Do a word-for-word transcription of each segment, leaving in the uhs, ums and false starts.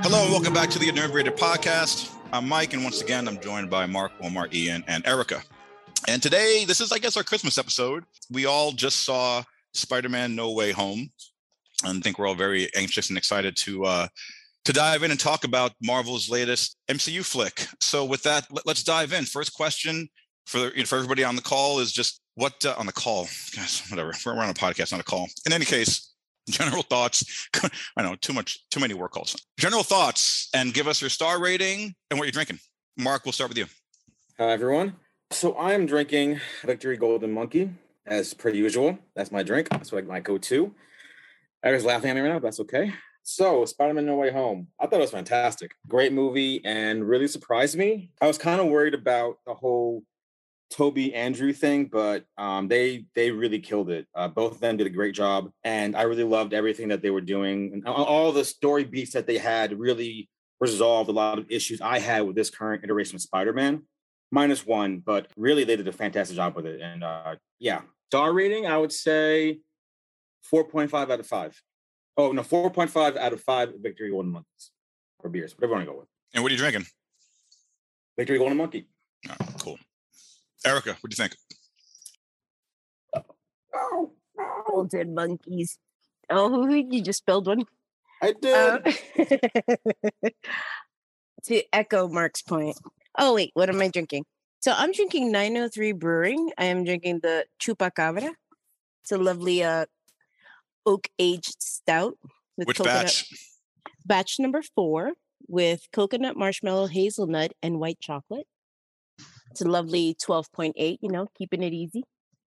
Hello and welcome back to the Inebriated Podcast. I'm Mike, and once again, I'm joined by Mark, Omar, Ian, and Erica. And today, this is, I guess, our Christmas episode. We all just saw Spider-Man No Way Home, and I think we're all very anxious and excited to uh, to dive in and talk about Marvel's latest M C U flick. So with that, let, let's dive in. First question for, you know, for everybody on the call is just what, uh, on the call, guys, whatever, we're on a podcast, not a call. In any case, general thoughts. I know, too much, too many work calls. General thoughts, and give us your star rating and what you're drinking. Mark, we'll start with you. Hi, everyone. So I'm drinking Victory Golden Monkey, as per usual. That's my drink. That's like my go-to. Eric's laughing at me right now, but that's okay. So Spider-Man No Way Home. I thought it was fantastic. Great movie and really surprised me. I was kind of worried about the whole Toby Andrew thing, but um, they they really killed it. Uh, both of them did a great job, and I really loved everything that they were doing. And all the story beats that they had really resolved a lot of issues I had with this current iteration of Spider-Man, minus one, but really they did a fantastic job with it. And uh, yeah, star rating, I would say four point five out of five. Oh, no, four point five out of five Victory Golden Monkeys, or beers, whatever you want to go with. And what are you drinking? Victory Golden Monkey. Oh, cool. Erica, what do you think? Oh, Golden Monkeys. Oh, you just spilled one. I did. Uh, to echo Mark's point. Oh, wait, what am I drinking? So I'm drinking nine oh three Brewing. I am drinking the Chupacabra. It's a lovely uh, oak-aged stout. With Which coconut. batch? Batch number four with coconut, marshmallow, hazelnut, and white chocolate. It's a lovely twelve point eight, you know, keeping it easy.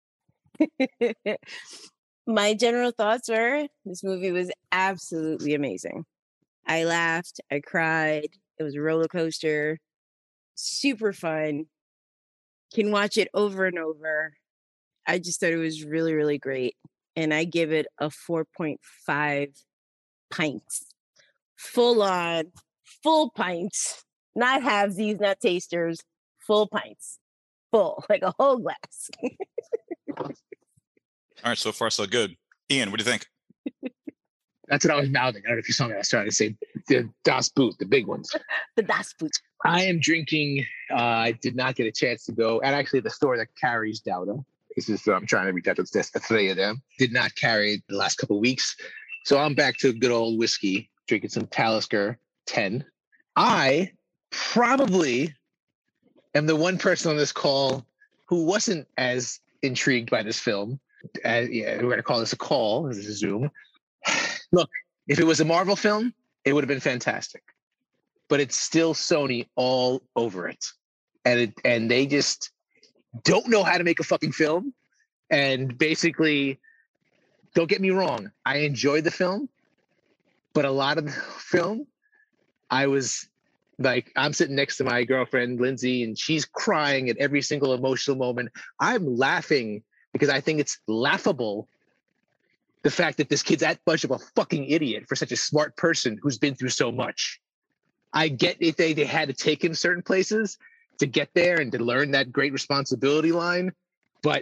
My general thoughts were this movie was absolutely amazing. I laughed, I cried. It was a roller coaster, super fun. Can watch it over and over. I just thought it was really, really great. And I give it a four point five pints. Full on, full pints. Not halvesies, not tasters. Full pints. Full, like a whole glass. All right, so far so good. Ian, what do you think? That's what I was mouthing. I don't know if you saw me. I was trying to say the Das Boot, the big ones. The Das Boot. I am drinking. Uh, I did not get a chance to go. And actually, the store that carries Dauda. This is, I'm trying to reach out to the three of them. Did not carry it the last couple of weeks. So I'm back to good old whiskey, drinking some Talisker ten. I probably am the one person on this call who wasn't as intrigued by this film. Uh, yeah, we're going to call this a call. This is a Zoom. Look, if it was a Marvel film, it would have been fantastic. But it's still Sony all over it. And it, and they just don't know how to make a fucking film. And basically, don't get me wrong, I enjoyed the film. But a lot of the film, I was like, I'm sitting next to my girlfriend, Lindsay, and she's crying at every single emotional moment. I'm laughing because I think it's laughable, the fact that this kid's that much of a fucking idiot for such a smart person who's been through so much. I get if they, they had to take him certain places to get there and to learn that great responsibility line. But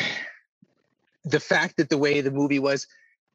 the fact that the way the movie was,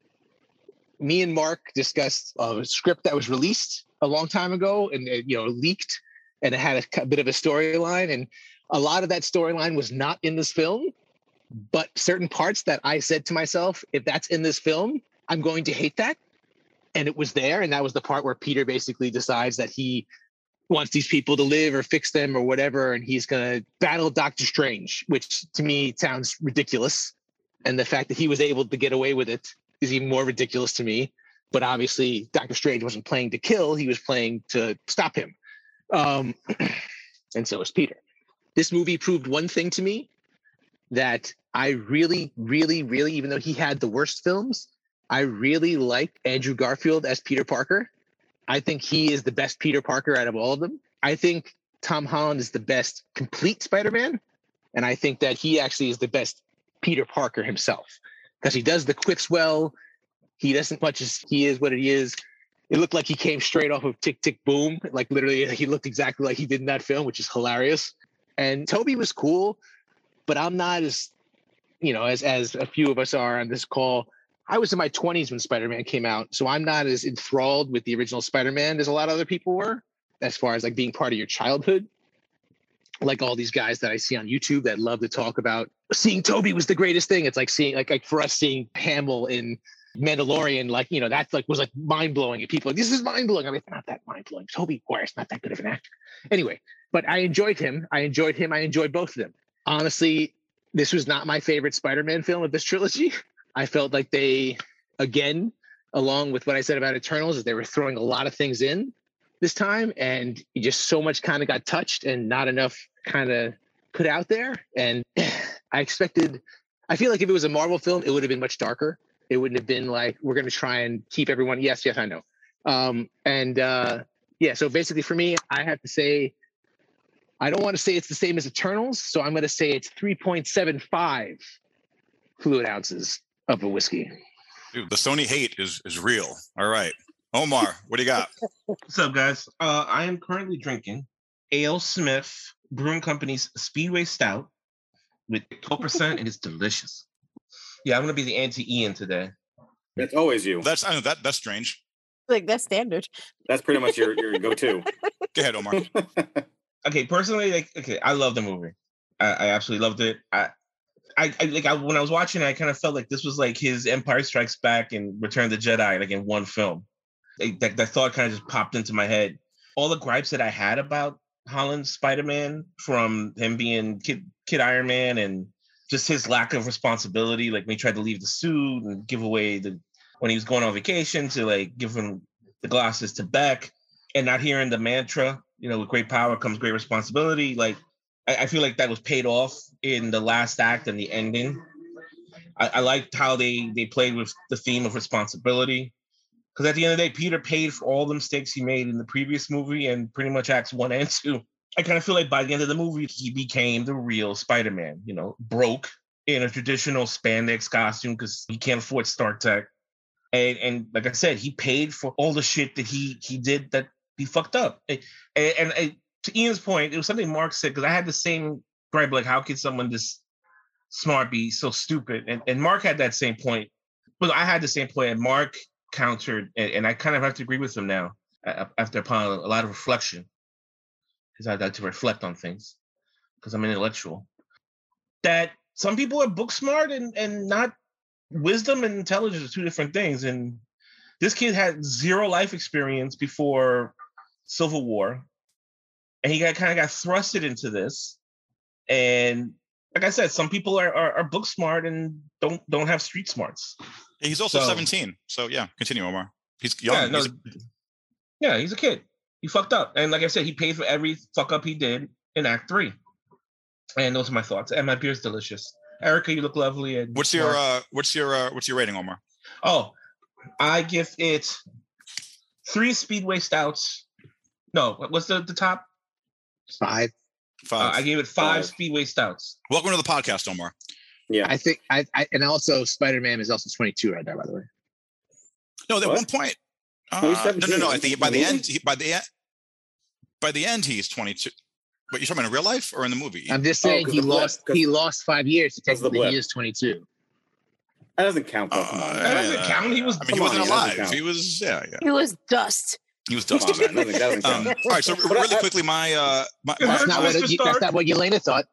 me and Mark discussed a script that was released a long time ago and, you know, leaked, and it had a bit of a storyline. And a lot of that storyline was not in this film, but certain parts that I said to myself, if that's in this film, I'm going to hate that. And it was there. And that was the part where Peter basically decides that he wants these people to live or fix them or whatever. And he's going to battle Doctor Strange, which to me sounds ridiculous. And the fact that he was able to get away with it is even more ridiculous to me. But obviously, Doctor Strange wasn't playing to kill. He was playing to stop him. Um, and so was Peter. This movie proved one thing to me, that I really, really, really, even though he had the worst films, I really like Andrew Garfield as Peter Parker. I think he is the best Peter Parker out of all of them. I think Tom Holland is the best complete Spider-Man. And I think that he actually is the best Peter Parker himself, because he does the quips well. He doesn't much as he is what he is. It looked like he came straight off of Tick, Tick, Boom. Like literally he looked exactly like he did in that film, which is hilarious. And Toby was cool, but I'm not as, you know, as, as a few of us are on this call, I was in my twenties when Spider-Man came out, so I'm not as enthralled with the original Spider-Man as a lot of other people were, as far as like being part of your childhood. Like all these guys that I see on YouTube that love to talk about seeing Toby was the greatest thing. It's like seeing like like for us seeing Hamill in Mandalorian, like, you know, that's like was like mind blowing. And people are like, this is mind blowing. I mean, it's not that mind blowing. Toby Maguire's not that good of an actor. Anyway, but I enjoyed him. I enjoyed him. I enjoyed both of them. Honestly, this was not my favorite Spider-Man film of this trilogy. I felt like they, again, along with what I said about Eternals, is they were throwing a lot of things in this time, and just so much kind of got touched and not enough kind of put out there. And I expected, I feel like if it was a Marvel film, it would have been much darker. It wouldn't have been like, we're going to try and keep everyone. Yes, yes, I know. Um, and uh, yeah, so basically for me, I have to say, I don't want to say it's the same as Eternals. So I'm going to say it's three point seven five fluid ounces of a whiskey. Dude, the Sony hate is is real. All right. Omar, what do you got? What's up, guys? Uh, I am currently drinking A L Smith Brewing Company's Speedway Stout with twelve percent, and it's delicious. Yeah, I'm gonna be the anti-Ian today. That's always you. That's I know that that's strange. Like that's standard. That's pretty much your, your go-to. Go ahead, Omar. Okay, personally, like, okay, I love the movie. I, I absolutely loved it. I, I, I like I, when I was watching it, I kind of felt like this was like his Empire Strikes Back and Return of the Jedi, like in one film. Like, that, that thought kind of just popped into my head. All the gripes that I had about Holland's Spider-Man, from him being Kid Kid Iron Man and just his lack of responsibility, like when he tried to leave the suit and give away the when he was going on vacation to like give him the glasses to Beck, and not hearing the mantra, you know, with great power comes great responsibility. Like I, I feel like that was paid off in the last act and the ending. I, I liked how they they played with the theme of responsibility. Because at the end of the day, Peter paid for all the mistakes he made in the previous movie and pretty much acts one and two. I kind of feel like by the end of the movie, he became the real Spider-Man, you know, broke in a traditional spandex costume because he can't afford Stark Tech. And, and like I said, he paid for all the shit that he he did that he fucked up. And, and, and to Ian's point, it was something Mark said, because I had the same gripe, like, how could someone this smart be so stupid? And, and Mark had that same point. But I had the same point, and Mark countered, and, and I kind of have to agree with him now uh, after upon a lot of reflection, because I like to reflect on things because I'm an intellectual, that some people are book smart and, and not wisdom and intelligence are two different things. And this kid had zero life experience before Civil War, and he got kind of got thrusted into this. And like I said, some people are, are, are book smart and don't don't have street smarts. He's also So- seventeen. So yeah, continue, Omar. He's young. Yeah, no, He's a- yeah, he's a kid. He fucked up, and like I said, he paid for every fuck up he did in Act Three. And those are my thoughts. And my beer's delicious. Erica, you look lovely. And what's your Mark- uh what's your uh what's your rating, Omar? Oh, I give it three Speedway Stouts. No, what- what's the, the top? Five. Uh, Five. I gave it five Five. Speedway Stouts. Welcome to the podcast, Omar. Yeah. I think I, I and also Spider-Man is also twenty-two right there, by the way. No, at What? one point. Uh, No, he's no, no, seventeen. no. I think by the In the end, he, by the end, by the end, he's twenty-two. But you're talking about in real life or in the movie? I'm just Oh, saying 'cause he the blip, lost 'cause- he lost five years. So 'cause of the technically he blip. is twenty-two. That doesn't count. Though. Come on. Uh, That doesn't yeah, count. He was- I mean, he come wasn't on, he doesn't alive. count. He was. Yeah, yeah. It was dust. He was Come dust. on, man. That doesn't, that doesn't Um, count. all right. So But really I- quickly, my uh, my, It my That's not what Mister you, Stark. that's not what Yelena thought.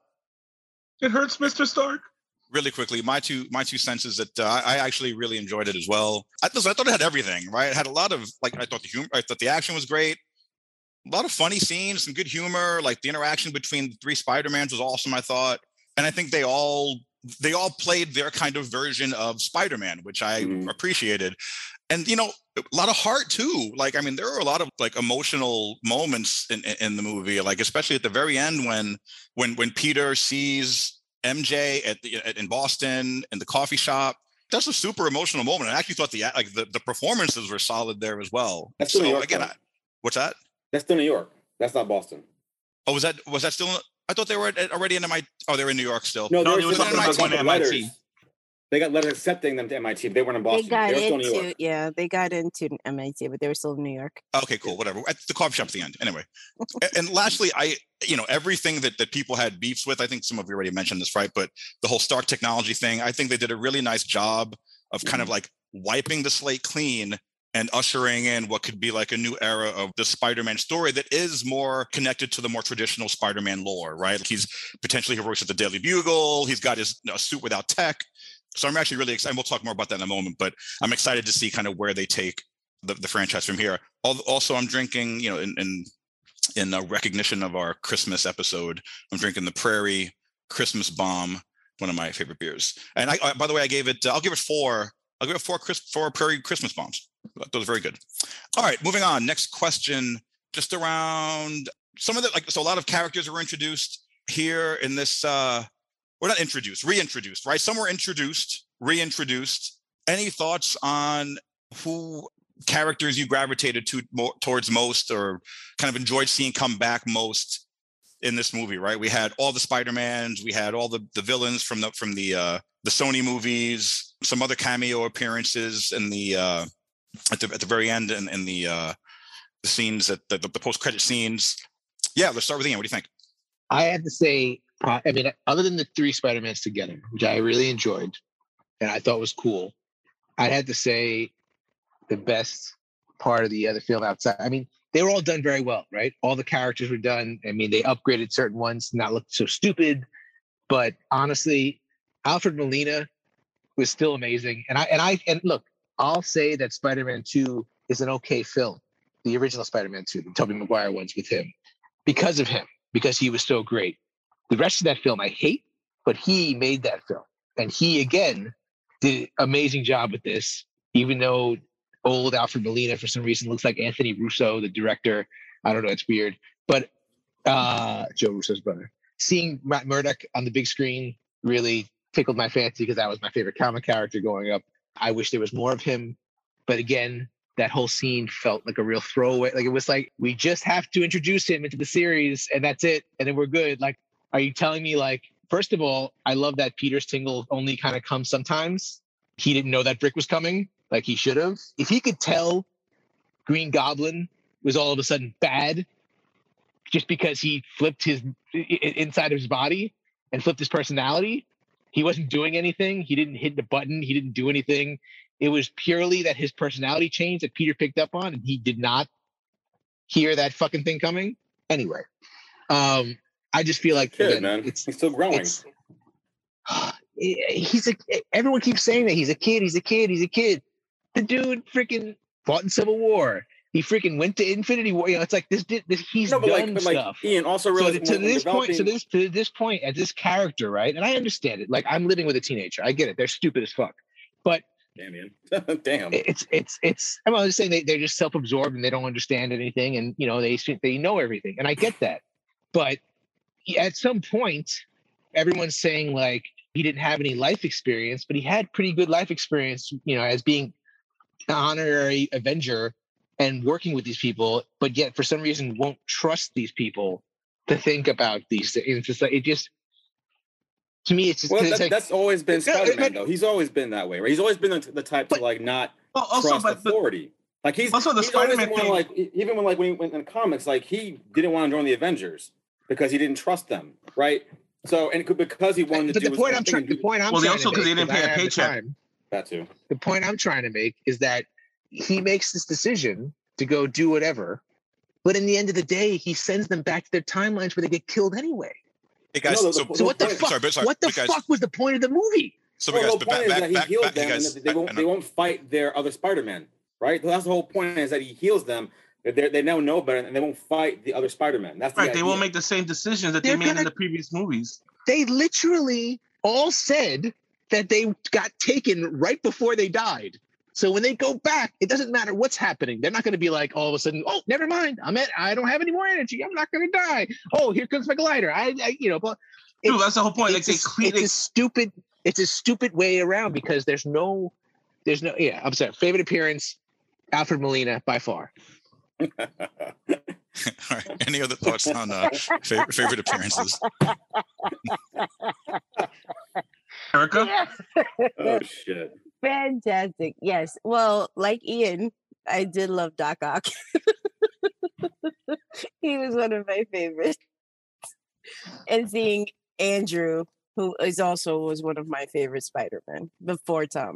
It hurts, Mister Stark. really quickly, my two my two cents is that uh, I I actually really enjoyed it as well. I, listen, I thought it had everything, right? It had a lot of like I thought the humor, I thought the action was great, a lot of funny scenes, some good humor. Like the interaction between the three Spider-Mans was awesome, I thought, and I think they all they all played their kind of version of Spider-Man, which I Mhm. appreciated. And you know, a lot of heart too. Like I mean, there were a lot of like emotional moments in in, in the movie, like especially at the very end when when when Peter sees M J at the at, in Boston in the coffee shop. That's a super emotional moment. I actually thought the like the, the performances were solid there as well. That's so New York, again, though. I, what's that? That's still New York. That's not Boston. Oh, was that was that still? I thought they were at, already in M I T. Oh, they were in New York still. No, No, they they were were still talking they about got going to M I T. letters. They got letters accepting them to M I T, but they weren't in They Boston. got They were still in New into York. yeah, they got into M I T, but they were still in New York. Okay, cool, whatever. At the coffee shop at the end. Anyway, and, and lastly, I you know everything that that people had beefs with. I think some of you already mentioned this, right? But the whole Stark technology thing, I think they did a really nice job of kind of like wiping the slate clean and ushering in what could be like a new era of the Spider-Man story that is more connected to the more traditional Spider-Man lore, right? Like he's potentially he works at the Daily Bugle. He's got his you know, suit without tech. So I'm actually really excited. We'll talk more about that in a moment, but I'm excited to see kind of where they take the, the franchise from here. Also, I'm drinking, you know, in, in, in a recognition of our Christmas episode, I'm drinking the Prairie Christmas Bomb, one of my favorite beers. And I, I by the way, I gave it, uh, I'll give it four, I'll give it four, Chris, four Prairie Christmas Bombs. Those are very good. All right, moving on. Next question, just around some of the, like, so a lot of characters were introduced here in this, uh, we're not introduced, reintroduced, right? Some were introduced, reintroduced. Any thoughts on who characters you gravitated to more, towards most or kind of enjoyed seeing come back most in this movie, right? We had all the Spider-Mans, we had all the, the villains from the from the uh, the Sony movies, some other cameo appearances in the uh, at the at the very end and in, in the uh, the scenes at the, the, the post-credit scenes. Yeah, let's start with Ian. What do you think? I have to say, I mean, other than the three Spider-Mans together, which I really enjoyed and I thought was cool, I had to say the best part of the other film outside. I mean, they were all done very well, right? All the characters were done. I mean, they upgraded certain ones, not look so stupid. But honestly, Alfred Molina was still amazing. And I and I and look, I'll say that Spider-Man two is an okay film. The original Spider-Man two, the Tobey Maguire ones with him, because of him, because he was so great. The rest of that film I hate, but he made that film. And he, again, did an amazing job with this, even though old Alfred Molina, for some reason, looks like Anthony Russo, the director. I don't know, it's weird. But uh, Joe Russo's brother. Seeing Matt Murdock on the big screen really tickled my fancy because that was my favorite comic character growing up. I wish there was more of him. But again, that whole scene felt like a real throwaway. Like it was like, we just have to introduce him into the series and that's it. And then we're good. Like, are you telling me, like, first of all, I love that Peter Tingle only kind of comes sometimes. He didn't know that brick was coming. Like he should have. If he could tell Green Goblin was all of a sudden bad just because he flipped his inside of his body and flipped his personality, he wasn't doing anything. He didn't hit the button. He didn't do anything. It was purely that his personality changed that Peter picked up on, and he did not hear that fucking thing coming. Anyway, um, I just feel like Kid, again, man. it's He's still growing. It's, he's a. Everyone keeps saying that he's a kid. He's a kid. He's a kid. The dude freaking fought in Civil War. He freaking went to Infinity War. You know, it's like this. this he's no, but done like, but like, stuff. Ian also So realized to, to when- when this point, developing- to this to this point, at this character, right? And I understand it. Like I'm living with a teenager. I get it. They're stupid as fuck. But Damn, Ian. Damn. it's it's it's. I'm just saying they they're just self-absorbed and they don't understand anything, and you know they they know everything, and I get that. But at some point, everyone's saying like he didn't have any life experience, but he had pretty good life experience, you know, as being an honorary Avenger and working with these people, but yet for some reason won't trust these people to think about these things. It's just like it just to me, it's just Well, it's that, like, that's always been No, Spider-Man, but- though. He's always been that way, right? He's always been the, the type But- to like not Well, also, trust but, but authority. Like he's also the he's always Spider-Man the one, thing- like e- even when like when he went in comics, like he didn't want to join the Avengers because he didn't trust them, right? So and c- because he wanted to but do the his point own I'm thing trying and the do- point I'm Well, they trying also- to 'cause they make, didn't pay I a have the paycheck. time. that too. The point I'm trying to make is that he makes this decision to go do whatever, but in the end of the day, he sends them back to their timelines where they get killed anyway. Hey guys, No, the- so, the- So what the Sorry, fuck? sorry, but sorry, what the but guys- fuck was the point of the movie? so Well, guys, the but whole back, point is back, that he back, heals back, them, hey guys, and they I- won't I they know- won't fight their other Spider-Man, right? That's the whole point is that he heals them. They they now know better, and they won't fight the other Spider-Man. That's the right, they won't idea. make the same decisions that they They're made in gonna- the previous movies. They literally all said that they got taken right before they died. So when they go back, it doesn't matter what's happening. They're not going to be like all of a sudden, oh, never mind. I'm at, I don't have any more energy. I'm not going to die. Oh, here comes my glider. I, I you know, but Dude, it's- that's the whole point. Like it's, they a, clean, it's a stupid, it's a stupid way around because there's no, there's no, yeah, I'm sorry. Favorite appearance, Alfred Molina by far. All right. Any other thoughts on uh, favorite, favorite appearances? Erica. Oh shit! Fantastic. Yes. Well, like Ian, I did love Doc Ock. He was one of my favorites. And seeing Andrew, who is also was one of my favorite Spider-Man before Tom.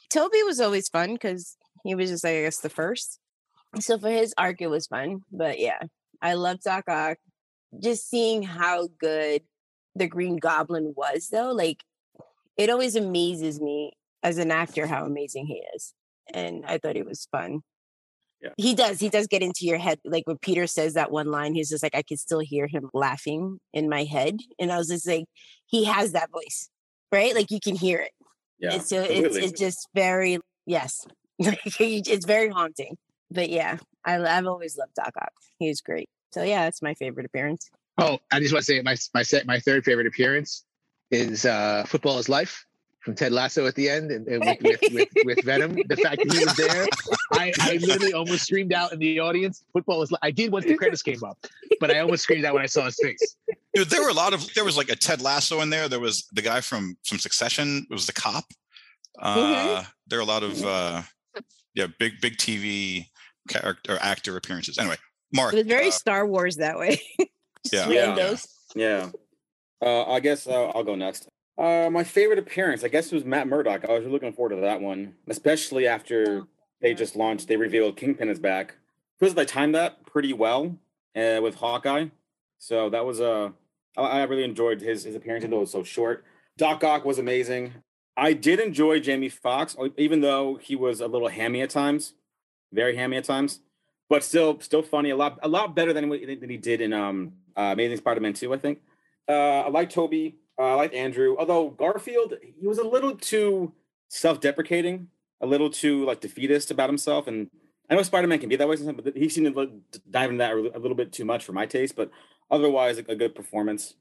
Toby was always fun because he was just, like, I guess, the first. So for his arc, it was fun. But yeah, I love Doc Ock. Just seeing how good the Green Goblin was, though, like, it always amazes me as an actor how amazing he is. And I thought it was fun. Yeah. He does. He does get into your head. Like when Peter says that one line, he's just like, I can still hear him laughing in my head. And I was just like, he has that voice, right? Like you can hear it. Yeah. And so it's, completely. it's just very, yes, it's very haunting. But yeah, I, I've always loved Doc Ock. He was great. So yeah, that's my favorite appearance. Oh, I just want to say my my set my third favorite appearance is uh, Football is Life from Ted Lasso at the end, and, and with, with, with, with Venom. The fact that he was there, I, I literally almost screamed out in the audience. Football is. Li-. I did once the credits came up, but I almost screamed out when I saw his face. Dude, there were a lot of. There was like a Ted Lasso in there. There was the guy from from Succession. It was the cop. Uh, mm-hmm. There are a lot of uh, yeah, big big T V character or actor appearances. Anyway, Mark. It was very uh, Star Wars that way. yeah. yeah, yeah. Uh, I guess uh, I'll go next. Uh, my favorite appearance, I guess, was Matt Murdock. I was really looking forward to that one, especially after they just launched. They revealed Kingpin is back. Because they timed that pretty well uh, with Hawkeye, so that was a. Uh, I, I really enjoyed his his appearance, even though it was so short. Doc Ock was amazing. I did enjoy Jamie Foxx, even though he was a little hammy at times, very hammy at times, but still still funny. A lot a lot better than than he did in um uh, Amazing Spider-Man two, I think. Uh, I like Toby. Uh, I like Andrew, although Garfield, he was a little too self-deprecating, a little too like defeatist about himself. And I know Spider-Man can be that way sometimes, but he seemed to dive into that a little bit too much for my taste. But otherwise, a, a good performance.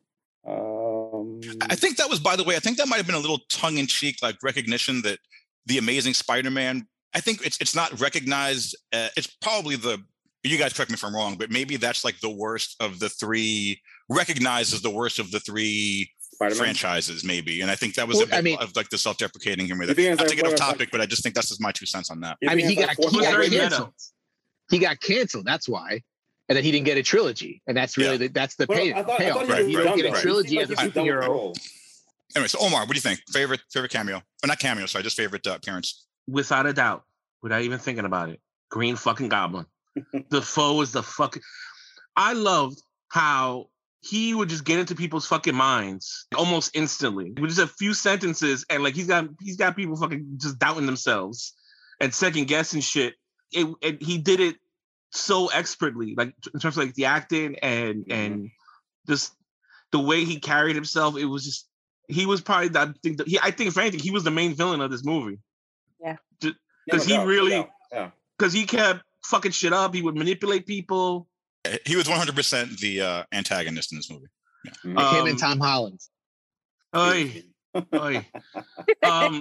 Um, I think that was, by the way, I think that might have been a little tongue-in-cheek, like recognition that the Amazing Spider-Man. I think it's it's not recognized. Uh, it's probably the. You guys correct me if I'm wrong, but maybe that's like the worst of the three. Recognized as the worst of the three. Spider-Man? Franchises, maybe, and I think that was well, a bit I mean, of like the self-deprecating humor. Not to get off topic, but I just think that's just my two cents on that. I mean, he got, he got canceled. He got canceled. That's why, and then he didn't get a trilogy, and that's really yeah. the, that's the well, pay, I thought, payoff. I thought right, he right, don't get right. a trilogy as a superhero. Anyway, so Omar, what do you think? Favorite favorite cameo? Or not cameo? Sorry, just favorite uh, appearance. Without a doubt, without even thinking about it, Green fucking Goblin. The foe is the fucking. I loved how. He would just get into people's fucking minds almost instantly with just a few sentences, and like he's got he's got people fucking just doubting themselves and second guessing shit. It, and he did it so expertly, like in terms of like the acting and mm-hmm. and just the way he carried himself. It was just he was probably that thing. That he I think if anything, he was the main villain of this movie. Yeah, because yeah, he really yeah because yeah. he kept fucking shit up. He would manipulate people. He was one hundred percent the uh, antagonist in this movie. Yeah. Um, him and Tom Holland. Oy, oy. Um,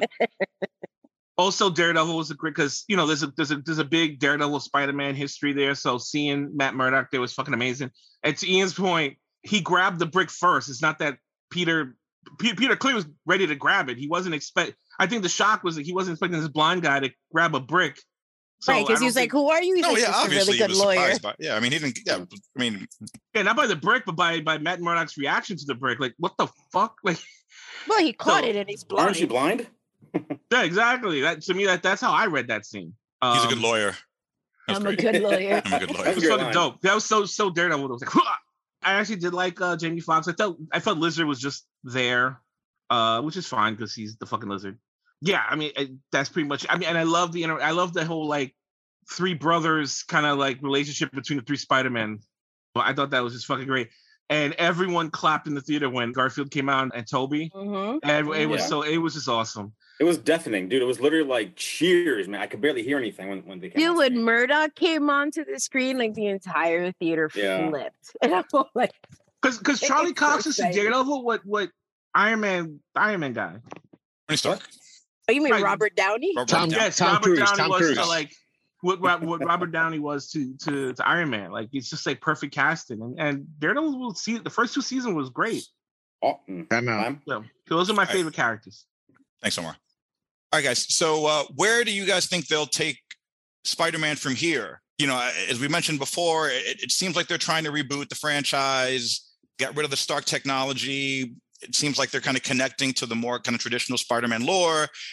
also, Daredevil was a great because you know there's a there's a there's a big Daredevil Spider-Man history there. So seeing Matt Murdock there was fucking amazing. And to Ian's point, he grabbed the brick first. It's not that Peter P- Peter clearly was ready to grab it. He wasn't expect. I think the shock was that he wasn't expecting this blind guy to grab a brick. So right, because he was think... like, "Who are you?" He's no, like, yeah, obviously a really good he was lawyer. By, yeah, I mean, he didn't. Yeah, I mean, yeah, not by the brick, but by by Matt Murdock's reaction to the brick. Like, what the fuck? Like, well, he caught so, it and he's blind. Aren't you blind? Yeah, exactly. That to me, that that's how I read that scene. Um, He's a good lawyer. I'm great. a good lawyer. I'm a good lawyer. That was fucking dope. That was so so Daredevil. I was like, Hwah! I actually did like uh, Jamie Foxx. I felt I felt Lizard was just there, uh, which is fine because he's the fucking Lizard. Yeah, I mean it, that's pretty much. I mean, and I love the I love the whole like. Three brothers kind of like relationship between the three Spider-Men. Well, I thought that was just fucking great. And everyone clapped in the theater when Garfield came out and Toby. Mm-hmm. And it was yeah. so it was just awesome. It was deafening, dude. It was literally like cheers, man. I could barely hear anything when, when they came Dude, on when screen. Murdoch came onto the screen, like the entire theater yeah. flipped. And I'm like, because because Charlie Cox so is a Daredevil, what what Iron Man Iron Man guy. Tony Stark. Oh, you mean right. Robert Downey? Robert Tom, Downey. yes, Tom Robert Cruise, Downey Tom was Cruise. to like what what Robert Downey was to to to Iron Man. Like it's just like perfect casting. And and Daredevil will see the first two seasons was great. Oh, mm. I know. So those are my favorite characters. Thanks, Omar. All right, guys. So uh, where do you guys think they'll take Spider-Man from here? You know, as we mentioned before, it, it seems like they're trying to reboot the franchise, get rid of the Stark technology. It seems like they're kind of connecting to the more kind of traditional Spider-Man lore.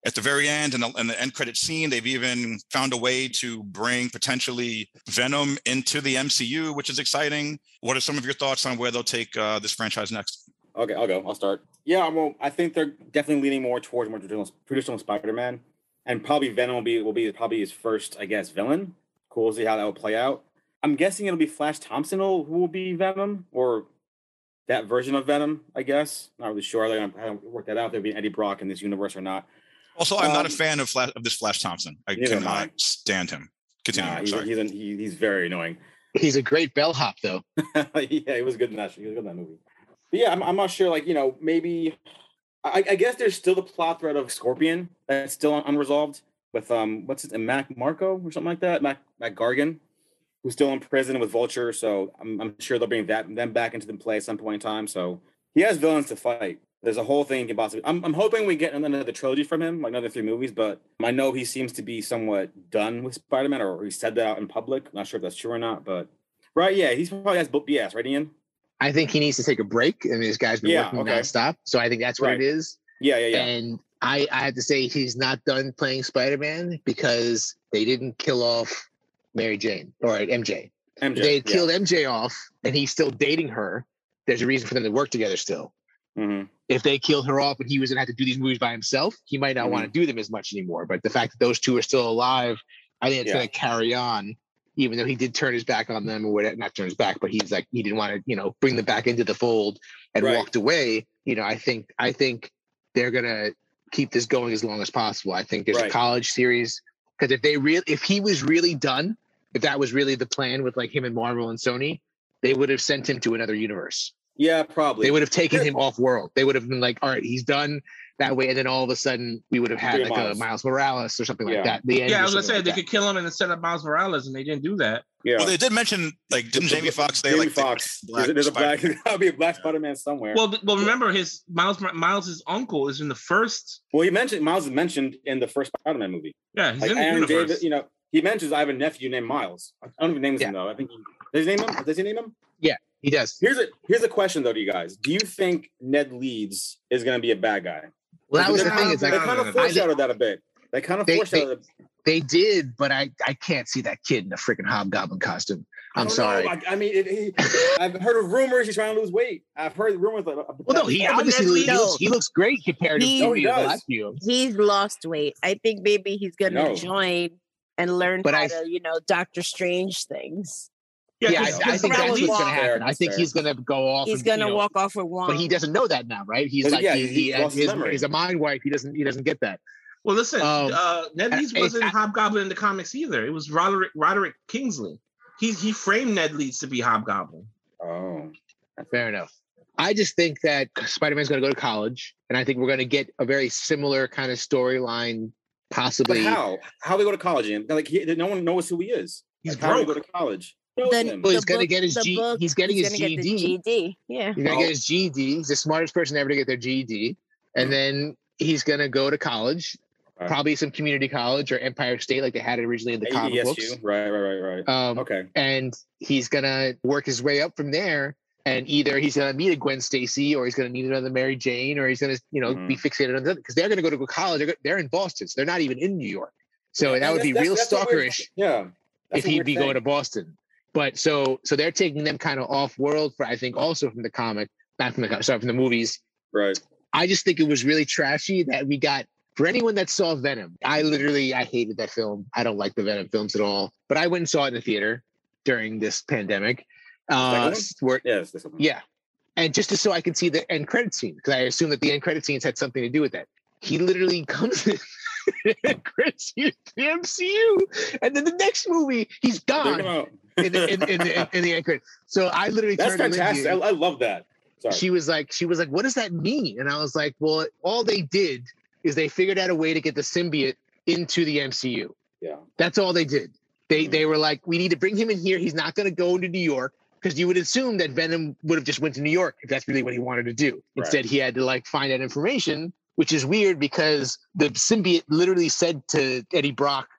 at the very end, in the, in the end credit scene, they've even found a way to bring potentially Venom into the M C U, which is exciting. What are some of your thoughts on where they'll take uh, this franchise next? Okay, I'll go. I'll start. Yeah, well, I think they're definitely leaning more towards more traditional, traditional Spider-Man, and probably Venom will be will be probably his first, I guess, villain. Cool to see how that will play out. I'm guessing it'll be Flash Thompson who will be Venom, or that version of Venom, I guess. Not really sure. I haven't worked that out. If there'll be Eddie Brock in this universe or not. Also, I'm um, not a Um, fan of Flash, of this Flash Thompson. I Neither am cannot I. stand him. Continue. Nah, I'm he's, sorry. he's, he, he's very annoying. He's a great bellhop, though. Yeah, he was good in that. He was good in that movie. But yeah, I'm, I'm not sure. Like, you know, maybe I, I guess there's still the plot thread of Scorpion that's still unresolved with um, what's it, Mac Marco or something like that, Mac Mac Gargan, who's still in prison with Vulture. So I'm, I'm sure they'll bring that them back into the play at some point in time. So he has villains to fight. There's a whole thing he can possibly. I'm, I'm hoping we get another trilogy from him, like another three movies. But I know he seems to be somewhat done with Spider-Man, or he said that out in public. Not sure if that's true or not, but right, yeah, he's probably has B S, right, Ian? I think he needs to take a break. I mean, this guy's been Yeah, working okay. nonstop. So I think that's what Right. it is. Yeah, yeah, yeah. And I, I have to say he's not done playing Spider-Man because they didn't kill off Mary Jane or M J. M J, They yeah. killed M J off and he's still dating her. There's a reason for them to work together still. Mm-hmm. If they killed her off and he was going to have to do these movies by himself, he might not Mhm. want to do them as much anymore. But the fact that those two are still alive, I think it's Yeah. going to carry on, even though he did turn his back on them or whatever, not turn his back, but he's like, he didn't want to, you know, bring them back into the fold and Right. walked away. You know, I think, I think they're going to keep this going as long as possible. I think there's Right. a college series because if they really, if he was really done, if that was really the plan with like him and Marvel and Sony, they would have sent him to another universe. Yeah, probably. They would have taken Yeah. him off world. They would have been like, all right, he's done that way. And then all of a sudden we would have had Bring like Miles. a Miles Morales or something Yeah. like that. The end Yeah, I or was gonna something say like they that. could kill him and instead of Miles Morales, and they didn't do that. Yeah. Well, they did mention, like, didn't Jamie Foxx say, Jamie like, the Fox. black There's, there's a black. Spider- There's gotta be a black Spider-Man somewhere. Well, Well, th- well, remember his Miles Miles's uncle is in the first. he mentioned Miles is mentioned in the first Spider-Man movie. Yeah, he's Like in the Aaron universe. Davis, you know, he mentions I have a nephew named Miles. I don't even name Yeah. him though. I think he, does he name him? Does he name him? He does. Here's a here's a question though to you guys. Do you think Ned Leeds is going to be a bad guy? Well, that was They the kind thing. of- It's like they kind of I- foreshadowed that a bit. They kind of They- foreshadowed. it. they did, but I, I can't see that kid in a freaking hobgoblin costume. I I'm don't sorry. know. I, I mean, it, he, I've heard of rumors he's trying to lose weight. I've heard rumors. Like, Well, no, he Yeah, but obviously Ned he, Leeds- looks, he looks great compared to He- Tony Oh, he in the does. last few. He's lost weight. I think maybe he's gonna No. join and learn But how I- to, you know, Doctor Strange things. Yeah, Yeah, I, 'cause- I 'cause think Ned that's Leeds- what's going to Fair, happen. I that's think fair. he's going to go off. He's and, gonna you know, walk off with Wong. but he doesn't know that now, right? He's But like yeah, he, he- he, he lost his his- memory. he's a mind wipe. He doesn't he doesn't get that. Well, listen, Um, uh, Ned and Leeds it- wasn't I- Hobgoblin in the comics either. It was Roderick Roderick Kingsley. He he framed Ned Leeds to be Hobgoblin. Oh, Fair enough. I just think that Spider-Man's going to go to college, and I think we're going to get a very similar kind of storyline, but possibly. how? How they go to college? Ian? Like, he, no one knows who he is. He's Like, how do they broke. go to college? Knows Then him. Well, he's the gonna book- get his the G- book, he's getting his gonna get the G E D. G E D. Yeah. He's gonna Oh. get his G E D. He's the smartest person ever to get their G E D, and then he's gonna go to college, Right. probably some community college or Empire State, like they had it originally in the comic A E S U. books. Right, right, right, right. Um, Okay. and he's gonna work his way up from there. And either he's gonna meet a Gwen Stacy, or he's gonna meet another Mary Jane, or he's gonna, you know, Mhm. be fixated on that because they're gonna go to college. They're, go- they're in Boston, so they're not even in New York. So Yeah, that would be that's- real that's- that's a weird- stalkerish Yeah. That's if a he'd weird be going thing. to Boston. But so so they're taking them kind of off world for I think also from the comic, not from the co- sorry from the movies. Right. I just think it was really trashy that we got for anyone that saw Venom. I literally I hated that film. I don't like the Venom films at all. But I went and saw it in the theater during this pandemic. Uh, Second where, Yes. This one. yeah, and just to, so I could see the end credit scene because I assume that the end credit scenes had something to do with that. He literally comes in. and credits you the M C U, and then the next movie he's Check him gone out. in the in, in, the, in the end credit. So I literally That's turned to fantastic. Lindsay. I, I love that. Sorry. She was like, she was like, what does that mean? And I was like, well, all they did is they figured out a way to get the symbiote into the M C U. Yeah. That's all they did. They Mhm. they were like, we need to bring him in here. He's not going to go into New York because you would assume that Venom would have just went to New York if that's really what he wanted to do. Right. Instead, he had to like find that information, which is weird because the symbiote literally said to Eddie Brock,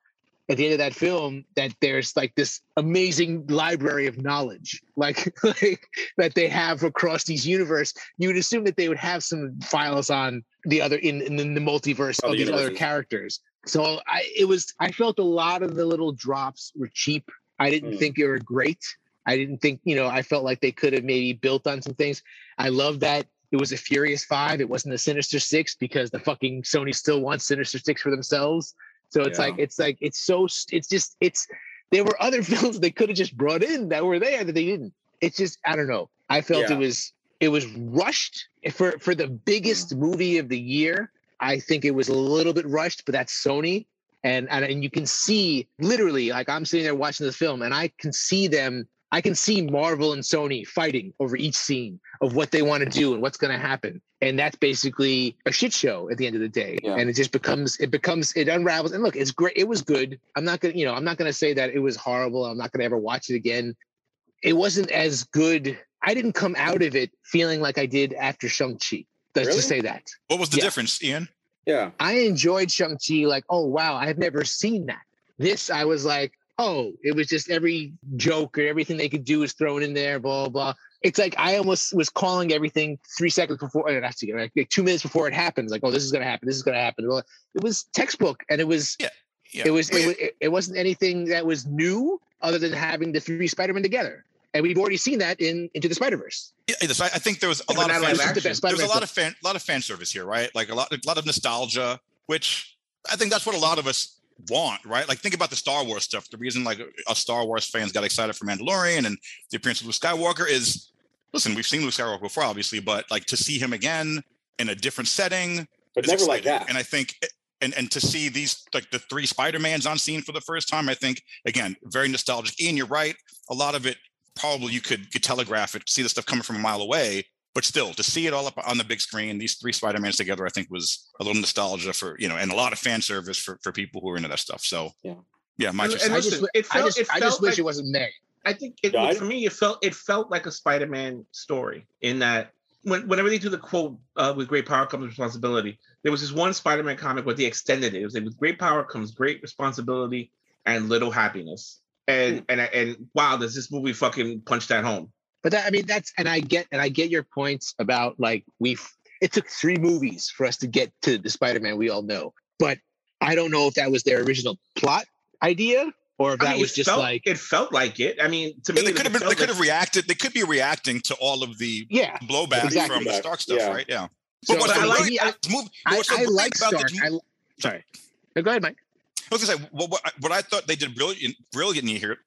at the end of that film that there's like this amazing library of knowledge, like, like that they have across these universe. You would assume that they would have some files on the other in, in the multiverse Other of these universes. other characters. So I, it was, I felt a lot of the little drops were cheap. I didn't Hmm. think they were great. I didn't think, you know, I felt like they could have maybe built on some things. I love that it was a Furious Five. It wasn't a Sinister Six because the fucking Sony still wants Sinister Six for themselves. So it's Yeah. like, it's like, it's so, it's just, it's, there were other films they could have just brought in that were there that they didn't. It's just, I don't know. I felt Yeah. it was, it was rushed for, for the biggest movie of the year. I think it was a little bit rushed, but that's Sony. And, and, and you can see literally, like I'm sitting there watching this film and I can see them, I can see Marvel and Sony fighting over each scene of what they want to do and what's going to happen. And that's basically a shit show at the end of the day. Yeah. And it just becomes, it becomes, it unravels. And look, it's great. It was good. I'm not going to, you know, I'm not going to say that it was horrible. I'm not going to ever watch it again. It wasn't as good. I didn't come out of it feeling like I did after Shang-Chi. Let's Really? just say that. What was the Yeah. difference, Ian? Yeah. I enjoyed Shang-Chi like, oh, wow, I've never seen that. This, I was like, oh, it was just every joke or everything they could do is thrown in there, blah, blah, blah. It's like I almost was calling everything three seconds before, I have to get like, like two minutes before it happens. Like, oh, this is going to happen. This is going to happen. Well, it was textbook and it was, Yeah. Yeah. it was, Well, it, was it wasn't anything that was new other than having the three Spider-Men together. And we've already seen that in Into the Spider-Verse. Yeah, yes, I I think there was a Yeah, lot but of not fan, live This is the action. best there was a Spider-Man lot of fan, lot of fan service here, right? Like a lot, a lot of nostalgia, which I think that's what a lot of us want, right? Like think about the Star Wars stuff. The reason like us Star Wars fans got excited for Mandalorian and the appearance of Luke Skywalker is, listen, we've seen Luke Skywalker before, obviously, but like to see him again in a different setting, But is never like exciting. that. And I think, and and to see these like the three Spider-Mans on scene for the first time, I think again very nostalgic. Ian, you're right. A lot of it probably you could, could telegraph it, see the stuff coming from a mile away. But still, to see it all up on the big screen, these three Spider-Mans together, I think was a little nostalgia for, you know, and a lot of fan service for, for people who are into that stuff. So, Yeah. yeah, my And- two and cents. I just, listen, it I felt- just, it I just felt wish like- it wasn't May. I think it, Yeah, I- for me, it felt it felt like a Spider-Man story in that when, whenever they do the quote uh, "with great power comes responsibility," there was this one Spider-Man comic where they extended it. It was like, "With great power comes great responsibility and little happiness." And and and wow, does this movie fucking punch that home? But that, I mean, that's, and I get, and I get your points about like, we've, it took three movies for us to get to the Spider-Man we all know. But I don't know if that was their original plot idea or if I that mean, was it just felt, like, it felt like it. I mean, to Yeah, me, they it could have been, felt they could like- have reacted. They could be reacting to all of the yeah. blowback Exactly. from the Stark stuff, Yeah. right? Yeah. So, But what's but so I like- brilliant I, about this movie- I, what's so I brilliant like about Stark. this I, movie- sorry. No, go ahead, Mike. I was gonna say what, what, I- what I thought they did brilliant, brilliantly here.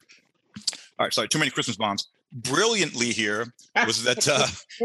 All right, sorry, too many Christmas bombs. Brilliantly here was that uh,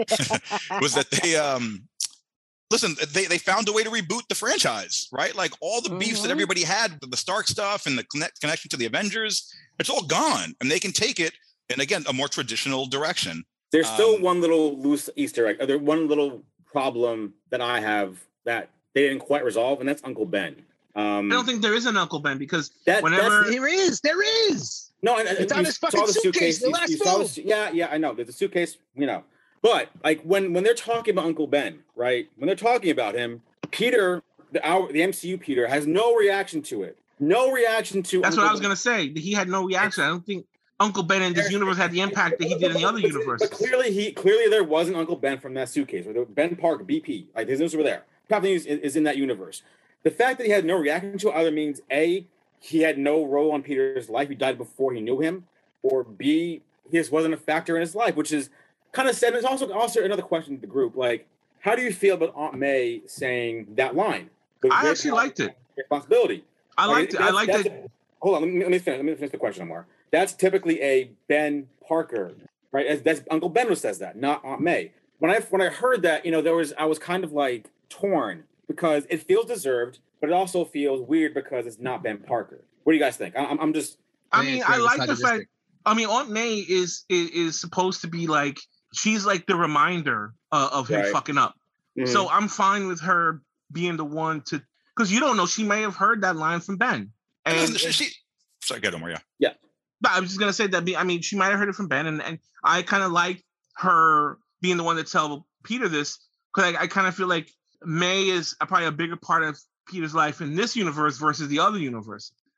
was that they um listen they they found a way to reboot the franchise, right? Like all the beefs that Mhm. everybody had, the Stark stuff and the connect, connection to the Avengers, it's all gone, and they can take it in again a more traditional direction. There's still Um, one little loose Easter egg. There's one little problem that I have that they didn't quite resolve, and that's Uncle Ben. Um, I don't think there is an Uncle Ben because that, whenever- that's, There is, there is. no, and, It's and on you his saw fucking the suitcase, the you- last you saw the film. su- yeah, yeah, I know. There's a suitcase, you know. But like when when they're talking about Uncle Ben, right? When they're talking about him, Peter, the our the M C U Peter has no reaction to it. No reaction to. that's Uncle what I was Ben. gonna say. He had no reaction. I don't think Uncle Ben in this universe had the impact that he did in the other But- universes. But clearly, he clearly there wasn't Uncle Ben from that suitcase. Or there- Ben Park, B P, like his names were there. Captain is, is in that universe. The fact that he had no reaction to it either means A, he had no role on Peter's life. He died before he knew him, or B, he just wasn't a factor in his life, which is kind of sad. It's also also another question to the group, like, how do you feel about Aunt May saying that line? I actually liked it. Responsibility. I Like, liked it. I that's- liked that's it. a- hold on, let me, let me finish. Let me finish the question, Omar. That's typically a Ben Parker, right? As that's Uncle Ben who says that, not Aunt May. When I when I heard that, you know, there was I was kind of like torn because it feels deserved, but it also feels weird because it's not Ben Parker. What do you guys think? I- I'm I'm just I Man, mean, it's I very like the fact. misogynistic. I mean, Aunt May is is, is supposed to be like she's like the reminder uh, of him Right. fucking up. mhm. So I'm fine with her being the one to, because you don't know, she may have heard that line from Ben. And And listen, she, she, sorry, get Omar, yeah. but I was just gonna say that. be- I mean, she might have heard it from Ben, and, and I kind of like her being the one to tell Peter this because I, I kind of feel like May is a, probably a bigger part of Peter's life in this universe versus the other universe.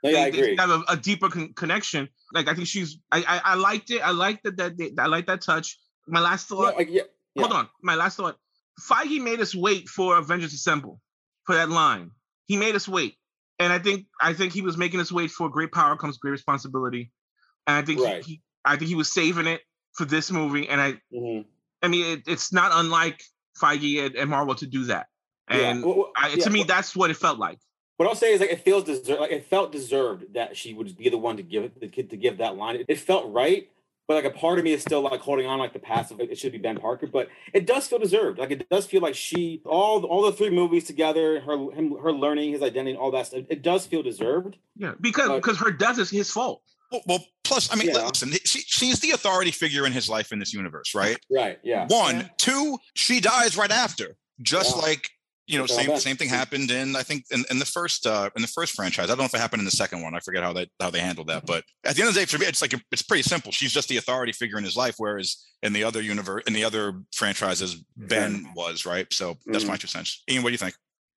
No, yeah, I they, agree. they have a, a deeper con- connection. Like I think she's. I, I I liked it. I liked that that they, I like that touch. My last thought. Yeah, like, yeah, yeah. Hold on. My last thought. Feige made us wait for Avengers Assemble for that line. He made us wait, and I think I think he was making us wait for great power comes great responsibility, and I think Right. he, he I think he was saving it for this movie, and I Mm-hmm. I mean it, it's not unlike Feige and, and Marvel to do that, and yeah. Well, well, I, to yeah. me well, that's what it felt like. What I'll say is like it feels deserved. Like it felt deserved that she would be the one to give it the kid to give that line. It, it felt right, but like a part of me is still like holding on like the passive. Like, it should be Ben Parker, but it does feel deserved. Like it does feel like she all all the three movies together, her him her learning his identity, all that stuff. It does feel deserved. Yeah, because But- because her death is his fault. Well, well, plus, I mean, Yeah. listen, she, she's the authority figure in his life in this universe, right? Right. Yeah. One, Yeah. two, she dies right after, just Yeah. like you know, It's all same that. same thing happened in I think in, in the first uh in the first franchise. I don't know if it happened in the second one. I forget how they how they handled that. But at the end of the day, for me, it's like it's pretty simple. She's just the authority figure in his life, whereas in the other universe, in the other franchises, Ben was, right. So that's Mhm. my two cents. Ian, what do you think?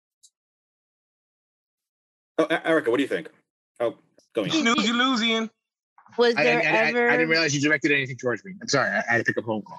Oh, E- Erica, what do you think? Oh, going. You lose, you lose, Ian. Was I, I, there I, I, ever? I didn't realize you directed anything towards me. I'm sorry. I, I had to pick up a phone call.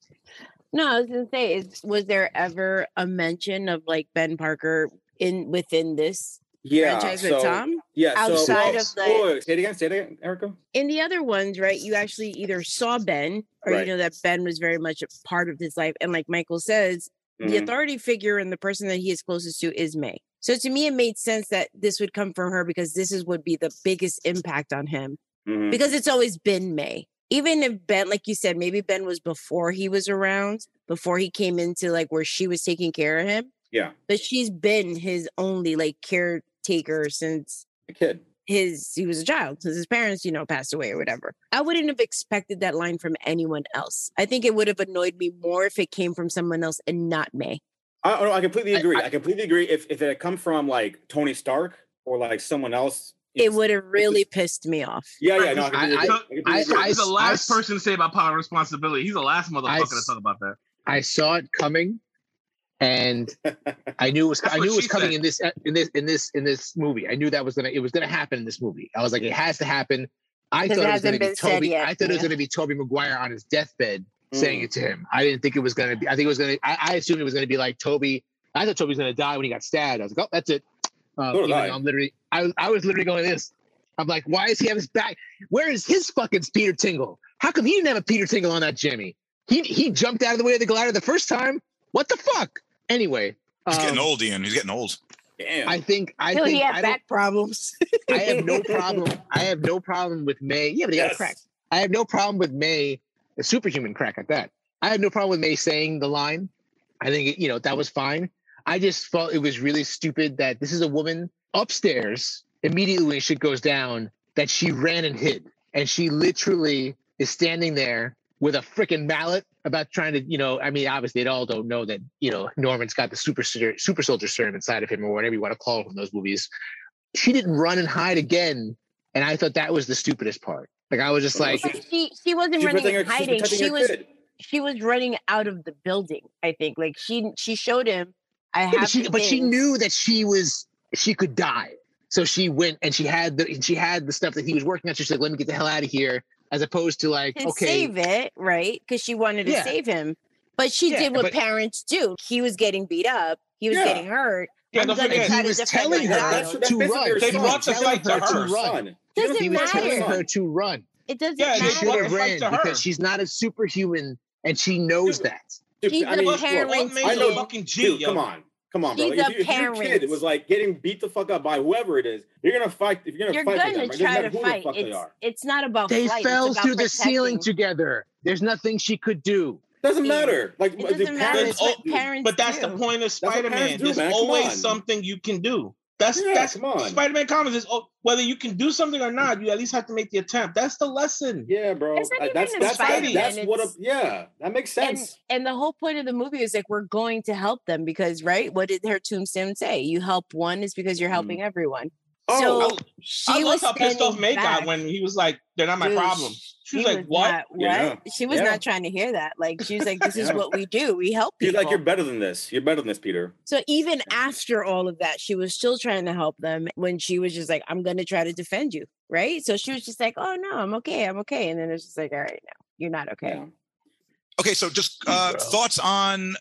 No, I was gonna say, is was there ever a mention of like Ben Parker in within this Yeah. franchise So with Tom? yeah. outside so, of the- oh, wait, say it again. Say it again, Erica. In the other ones, right, you actually either saw Ben or Right. you know that Ben was very much a part of his life. And like Michael says, the Mhm. authority figure and the person that he is closest to is May. So to me, it made sense that this would come from her because this is would be the biggest impact on him. Mhm. Because it's always been May. Even if Ben, like you said, maybe Ben was before he was around, before he came into like where she was taking care of him. Yeah. But she's been his only like caretaker since A kid. his he was a child, since his parents, you know, passed away or whatever. I wouldn't have expected that line from anyone else. I think it would have annoyed me more if it came from someone else and not May. I, I, I completely I- agree. I, I- completely agree. If if it had come from like Tony Stark or like someone else, It it's- would have really pissed me off. Yeah, yeah. Right, No, I, I- completely I- agree. I- completely I- agree. I- He's the last I- person to say about power and responsibility. He's the last motherfucker I- to talk about that. I saw it coming, and I knew it was. That's I what knew it was she coming said. in this in this in this in this movie. I knew that was gonna. It was gonna happen in this movie. I was like, it has to happen. I 'Cause thought it it was gonna hasn't be been said Toby. yet, I thought it was yeah. gonna be Toby Maguire on his deathbed saying Mm. it to him. I didn't think it was gonna be. I think it was gonna. I, I assumed it was gonna be like Toby. I thought Toby was gonna die when he got stabbed. I was like, oh, that's it. Uh, So did even I. though I'm literally. I I was literally going this. I'm like, why is he have his back? Where is his fucking Peter Tingle? How come he didn't have a Peter Tingle on that Jimmy? He he jumped out of the way of the glider the first time. What the fuck? Anyway, He's getting um, old, Ian. He's getting old. Damn. I think I No, think he I, had don't, back problems. I have no problem. I have no problem with May. Yeah, but he got Yes. a crack. I have no problem with May, a superhuman crack at that. I have no problem with May saying the line. I think it, you know that was fine. I just felt it was really stupid that this is a woman upstairs immediately when shit goes down that she ran and hid, and she literally is standing there with a freaking mallet about trying to, you know, I mean, obviously they all don't know that, you know, Norman's got the super ser- super soldier serum inside of him or whatever you want to call it from those movies. She didn't run and hide again, and I thought that was the stupidest part. Like I was just Well, like, she- she she wasn't She's running protecting and her- she's hiding. protecting She her was kid. she was running out of the building. I think like she she showed him. I yeah, have. but she, the but she things. knew that she was she could die, so she went and she had the she had the stuff that he was working on. She's like, let me get the hell out of here, as opposed to like, to okay, save it, right? Because she wanted to Yeah. save him. But she Yeah, did what but- parents do. He was getting beat up. He was Yeah. getting hurt. Yeah, I'm don't gonna forget, try he to was defend telling my her child. That's, that's to basically run. her They son. brought the She's fight telling to her her. son. Doesn't She he was protect her matter. telling her son. to run. It doesn't Yeah, She they should brought matter. have the fight ran to her. because she's not a superhuman and she knows Dude, that. Dude, She's I a mean, What, parent look, what made I you know- a fucking G, dude, yo? come on. Come on, bro. She's If, a you, if your parent. kid was like getting beat the fuck up by whoever it is, you're gonna fight. If you're gonna You're fight for gonna them, right? try Doesn't to matter who fight. the fuck they It's are. it's not about They flight. fell it's about through the ceiling protecting. together. There's nothing she could do. Doesn't It- matter. Like It the doesn't matter. parents. It's what oh, parents But that's do. the point of what Spider-Man. parents do, There's man. Come always on. something you can do. That's Yeah, that's come on. Spider-Man comics is oh, whether you can do something or not, you at least have to make the attempt. That's the lesson. Yeah, bro. It's not Uh, even that's in that's that's, Spidey. that's what. A, It's- yeah, that makes And, sense. and the whole point of the movie is like we're going to help them because right, what did her tombstone say? You help one is because you're helping everyone. Oh, so I- she I was love how pissed off standing May got back. when he was like, "They're not my Dude, problem." sh- She was like, was what? not- what? Yeah. She was Yeah. not trying to hear that. Like, she was like, this is Yeah. what we do. We help She's people. like, you're better than this. You're better than this, Peter. So even after all of that, she was still trying to help them when she was just like, I'm going to try to defend you. Right. So she was just like, oh, no, I'm okay. I'm okay. And then it's just like, all right, no, you're not okay. Yeah. Okay, so just uh, thoughts on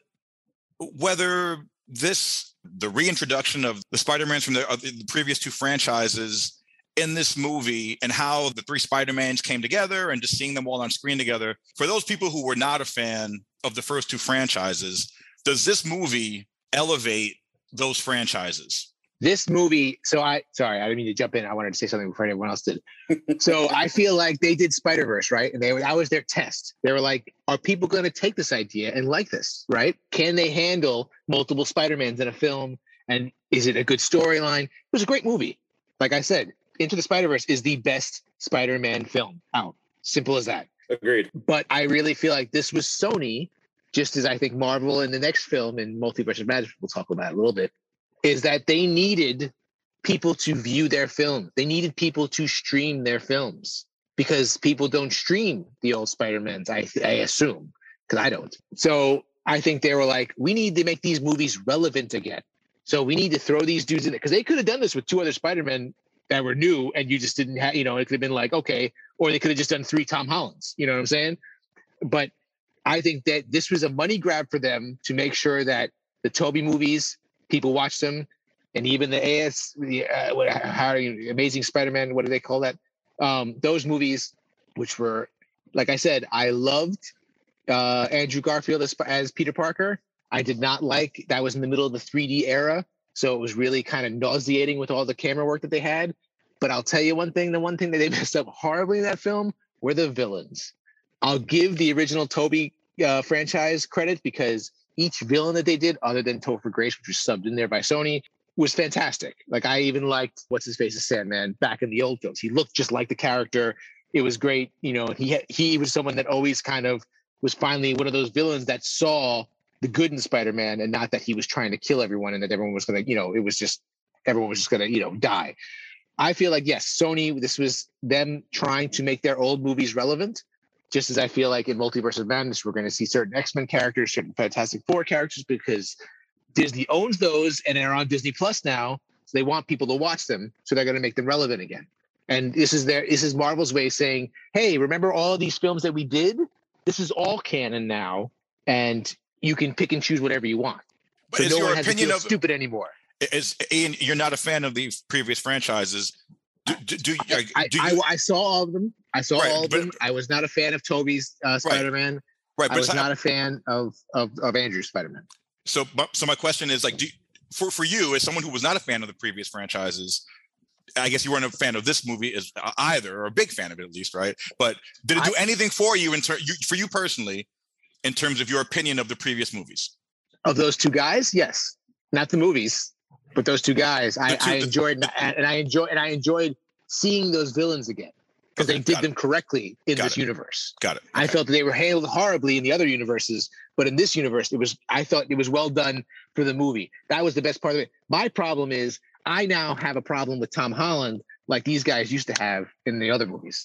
whether this, the reintroduction of the Spider-Mans from the, uh, the previous two franchises in this movie and how the three Spider-Mans came together and just seeing them all on screen together. For those people who were not a fan of the first two franchises, does this movie elevate those franchises? This movie, so I, sorry, I didn't mean to jump in. I wanted to say something before anyone else did. So I feel like they did Spider-Verse, right? And they were, that was their test. They were like, are people going to take this idea and like this, right? Can they handle multiple Spider-Mans in a film? And is it a good storyline? It was a great movie. Like I said, Into the Spider-Verse is the best Spider-Man film out. Simple as that. Agreed. But I really feel like this was Sony, just as I think Marvel in the next film in Multiverse of Madness, we'll talk about it a little bit, is that they needed people to view their film. They needed people to stream their films because people don't stream the old Spider-Mans, I, I assume, because I don't. So I think they were like, we need to make these movies relevant again. So we need to throw these dudes in there because they could have done this with two other Spider-Men that were new and you just didn't have, you know, it could have been like, okay, or they could have just done three Tom Hollands, you know what I'm saying? But I think that this was a money grab for them to make sure that the Tobey movies, people watch them, and even the A S, the uh, what, how are you, Amazing Spider-Man, what do they call that? Um, those movies, which were, like I said, I loved uh, Andrew Garfield as, as Peter Parker. I did not like, that was in the middle of the three D era, so it was really kind of nauseating with all the camera work that they had. But I'll tell you one thing, the one thing that they messed up horribly in that film were the villains. I'll give the original Tobey uh, franchise credit because each villain that they did, other than Topher Grace, which was subbed in there by Sony, was fantastic. Like I even liked what's his face, Sandman, back in the old films. He looked just like the character. It was great. You know, he had, he was someone that always kind of was finally one of those villains that saw the good in Spider-Man and not that he was trying to kill everyone and that everyone was going to, you know, it was just everyone was just going to, you know, die. I feel like yes, Sony. This was them trying to make their old movies relevant. Just as I feel like in Multiverse of Madness, we're going to see certain X-Men characters, certain Fantastic Four characters, because Disney owns those and they're on Disney Plus now. So they want people to watch them. So they're going to make them relevant again. And this is their, this is Marvel's way of saying, hey, remember all of these films that we did? This is all canon now. And you can pick and choose whatever you want. But So is no your one has to opinion feel of stupid anymore. is Ian? You're not a fan of the previous franchises. Do, do, do, you- I, do I, you, I saw all of them. I saw Right, all of but- them. I was not a fan of Tobey's uh, Spider-Man. right? I But was so, not a fan of of, of Andrew's Spider-Man. so, but- so my question is like, do you- for for you as someone who was not a fan of the previous franchises, I guess you weren't a fan of this movie as either, or a big fan of it at least, right? But did it do anything for you in ter- you, for you personally, in terms of your opinion of the previous movies? Of those two guys, yes, not the movies, but those two guys. I, The two- I the- enjoyed and I enjoy and I enjoyed seeing those villains again because Okay, they did got them correctly in Got this it. universe. Got it. I Okay. felt that they were handled horribly in the other universes, but in this universe, it was. I thought it was well done for the movie. That was the best part of it. My problem is I now have a problem with Tom Holland, like these guys used to have in the other movies.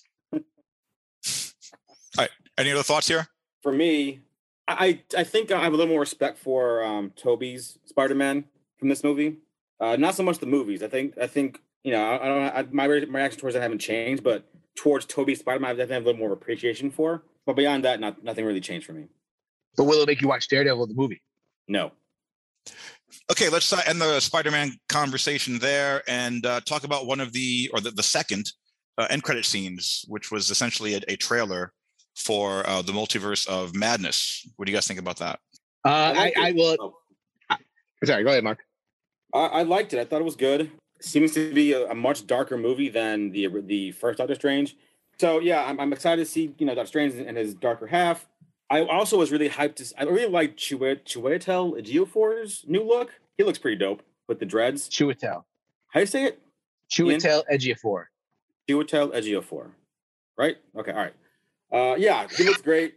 Any other thoughts here? For me, I I think I have a little more respect for um, Tobey's Spider-Man from this movie. Uh, not so much the movies. I think I think you know I, I don't I, my re- my reaction towards that haven't changed, but towards Tobey's Spider-Man, I definitely have a little more appreciation for. But beyond that, not nothing really changed for me. But will it make you watch Daredevil the movie? No. Okay, let's uh, end the Spider-Man conversation there and uh, talk about one of the, or the, the second uh, end credit scenes, which was essentially a, a trailer for uh, the Multiverse of Madness. What do you guys think about that? Uh, I, liked I it. will. Oh, Sorry, go ahead, Mark. I, I liked it. I thought it was good. Seems to be a, a much darker movie than the the first Doctor Strange. So yeah, I'm, I'm excited to see you know Doctor Strange and his darker half. I also was really hyped. To, I really liked Chiwetel Ejiofor's new look. He looks pretty dope with the dreads. Chiwetel. How do you say it? Chiwetel Ejiofor. Chiwetel Ejiofor. Right? Okay. All right. Uh, yeah, he looks great.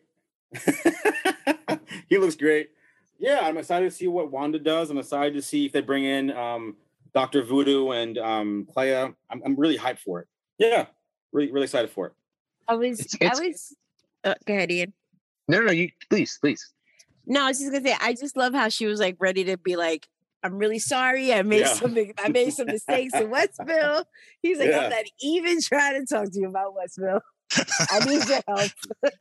He looks great. Yeah, I'm excited to see what Wanda does. I'm excited to see if they bring in um, Doctor Voodoo and um, Clea. I'm, I'm really hyped for it. Yeah, really, really excited for it. I was, It's- I it's- was. Uh, go ahead, Ian. No, no, no, you please, please. No, I was just gonna say, I just love how she was like ready to be like, I'm really sorry. I made Yeah. something. I made some mistakes in Westville. He's like, Yeah. I'm not even trying to talk to you about Westville. I need your help.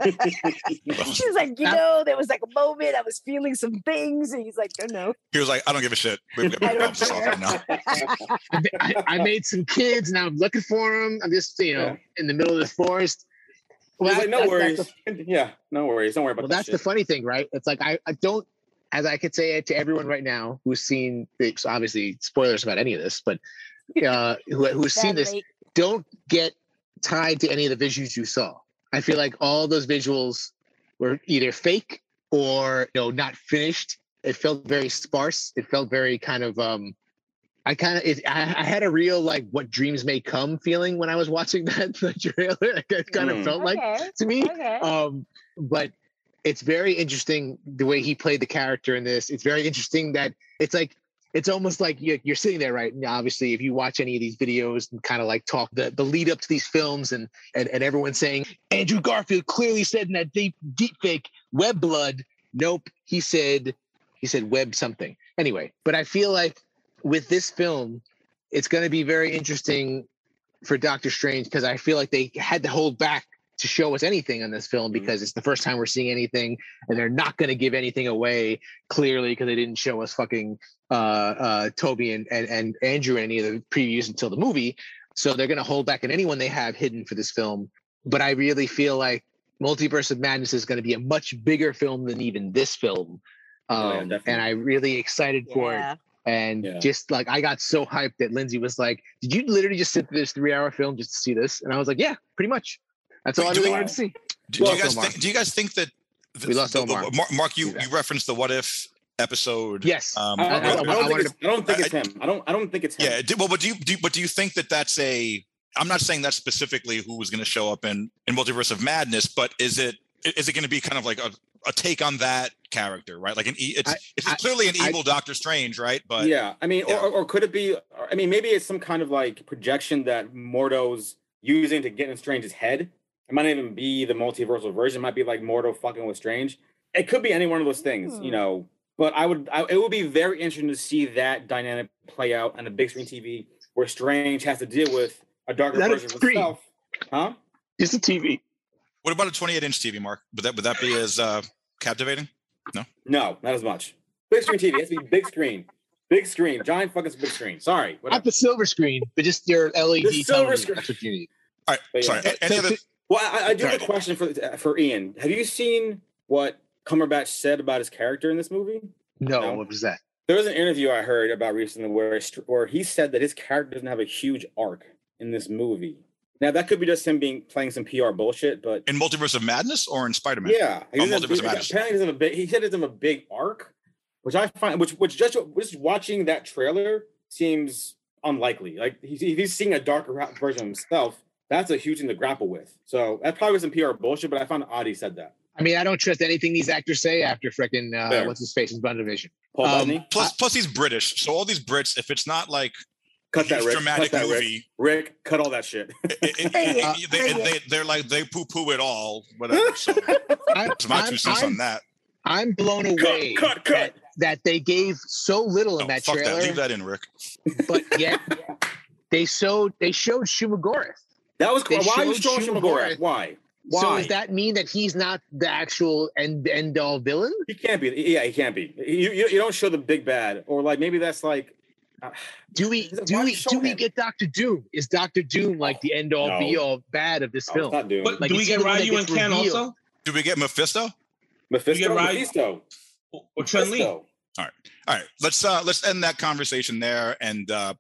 She's like, you know, there was like a moment I was feeling some things, and he's like, oh no. He was like, I don't give a shit. We've got I don't problems to solve right now. I, I, I made some kids. Now I'm looking for them. I'm just, you know, Yeah. in the middle of the forest. Well, Well, like, no that's- worries. that's the- yeah, no worries. Don't worry about well, that that's shit. the funny thing, right? It's like I, I don't, as I could say it to everyone right now who's seen, it's obviously spoilers about any of this, but uh, who, who's seen Bad this, late. don't get tied to any of the visuals you saw. I feel like all those visuals were either fake or, you know, not finished. It felt very sparse. It felt very kind of, um, I kind of, I, I had a real like what dreams may come feeling when I was watching that the trailer. It kind of Mm. felt like Okay. to me. Okay. Um, but it's very interesting the way he played the character in this. It's very interesting that it's like it's almost like you're, you're sitting there, right? Now, obviously, if you watch any of these videos and kind of like talk the, the lead up to these films, and and and everyone's saying Andrew Garfield clearly said in that deep deep fake web blood. Nope, he said he said web something. Anyway, but I feel like with this film, it's going to be very interesting for Doctor Strange because I feel like they had to hold back to show us anything on this film because it's the first time we're seeing anything, and they're not going to give anything away clearly because they didn't show us fucking uh, uh, Toby and, and and Andrew in any of the previews until the movie. So they're going to hold back on anyone they have hidden for this film. But I really feel like Multiverse of Madness is going to be a much bigger film than even this film, um, Oh, yeah, definitely. and I'm really excited for it. Yeah. And Yeah. just like I got so hyped that Lindsay was like, "Did you literally just sit through this three-hour film just to see this?" And I was like, "Yeah, pretty much. That's all I Do really we- wanted to see." Do, do Well, you guys Omar. think? Do you guys think that? The, We lost the- the- Omar. Mark, Mark, you Yeah. you referenced the What If episode. Yes. Um, I, I, I, I- I I don't wanted think it's, I don't think I- it's him. I don't. I don't think it's him. yeah. do- Well, but do you, do you- but do you think that that's a? I'm not saying that's specifically who was going to show up in in Multiverse of Madness, but is it is it going to be kind of like a, a take on that character, right? Like an e- it's I- it's I- clearly an I- evil Doctor Strange, right? But yeah, I mean, yeah. Or, or could it be? Or, I mean, maybe it's some kind of like projection that Mordo's using to get in Strange's head. It might not even be the multiversal version. It might be like Mordo fucking with Strange. It could be any one of those things, you Hmm. know. But I would, I, it would be very interesting to see that dynamic play out on a big screen T V where Strange has to deal with a darker Not a version of screen. himself. Huh? Just a T V. what about a twenty-eight inch T V, Mark? Would that would that be as uh, captivating? No, not as much. Big screen T V. It has to be big screen. Big screen. Giant fucking big screen. Sorry. Not Whatever. the silver screen, but just your L E D The silver television. screen. That's what you need. All right. But yeah. Sorry. a- Any So- other? Well, I, I do have Right. a question for for Ian. Have you seen what Cumberbatch said about his character in this movie? No, No. what was that? There was an interview I heard about recently where where he said that his character doesn't have a huge arc in this movie. Now that could be just him being playing some P R bullshit, but In Multiverse of Madness or in Spider-Man? yeah, he Oh, doesn't have, Multiverse he, of Madness. apparently he doesn't have a big. He said he doesn't have a big arc, which I find which which just just watching that trailer seems unlikely. Like he's he's seeing a darker version of himself. That's a huge thing to grapple with. So that probably was some P R bullshit, but I found odd he said that. I mean, I don't trust anything these actors say after frickin' uh, Fair. what's his face in WandaVision. Paul Um, Bettany, Plus, plus he's British, so all these Brits, if it's not like cut that, huge Rick. dramatic cut that, Rick. movie, Rick, cut all that shit. it, it, Bring it, it- they, bring it. they, they're like they poo-poo it all, whatever. So I'm, that's my I'm- two cents I'm- on that. I'm blown away cut, cut. That, that they gave so little No, in that fuck trailer, that. Leave that in, Rick. but yet they showed they showed Shumagorath. That was They cool. Why are you showed showing Shuma Shuma Gorath. Gorath? Why? Why? So does that mean that he's not the actual end end all villain? He can't be. Yeah, he can't be. You, you, you don't show the big bad, or like maybe that's like. Uh, Do we Why do we show do we him? get Doctor Doom? Is Doctor Doom like the end all No. be all bad of this no, film? it's not doing. But Like, do is we he get the one that Ryu and gets Ken revealed? also? Do we get Mephisto? Mephisto. you get Ryu- Mephisto. Or Chun Li? Mephisto. All right, let's uh let's end that conversation there and uh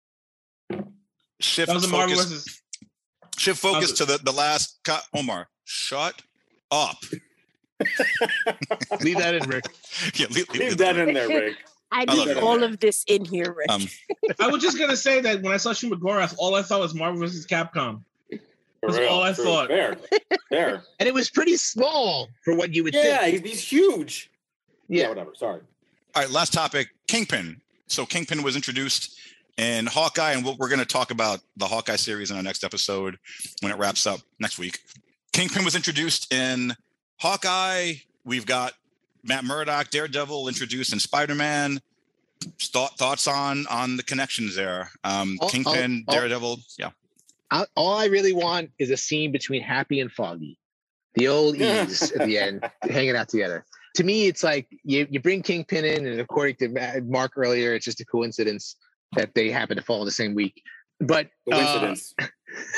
shift That was a Marvel focus. versus. Shift focus was to the the last. Co- Omar, shut up. Leave that in, Rick. Yeah, leave, leave Leave it that there. in there, Rick. I love need it. all of this in here, Rick. Um, I was just gonna say that when I saw Shuma Gorath, all I thought was Marvel versus Capcom. For That's real, all I true. thought. Fair. Fair. And it was pretty small for what you would Yeah, think. he's, he's huge. Yeah. Yeah. whatever. Sorry. all right, last topic. Kingpin. So Kingpin was introduced in Hawkeye, and we'll, we're going to talk about the Hawkeye series in our next episode when it wraps up next week. Kingpin was introduced in Hawkeye. We've got Matt Murdock, Daredevil introduced in Spider-Man. Thought, thoughts on on the connections there? Um, All- Kingpin, all- all- Daredevil, yeah. I, all I really want is a scene between Happy and Foggy, the old E's at the end, hanging out together. To me, it's like you, you bring Kingpin in, and according to Mark earlier, it's just a coincidence that they happen to fall the same week. But Coincidence. Uh,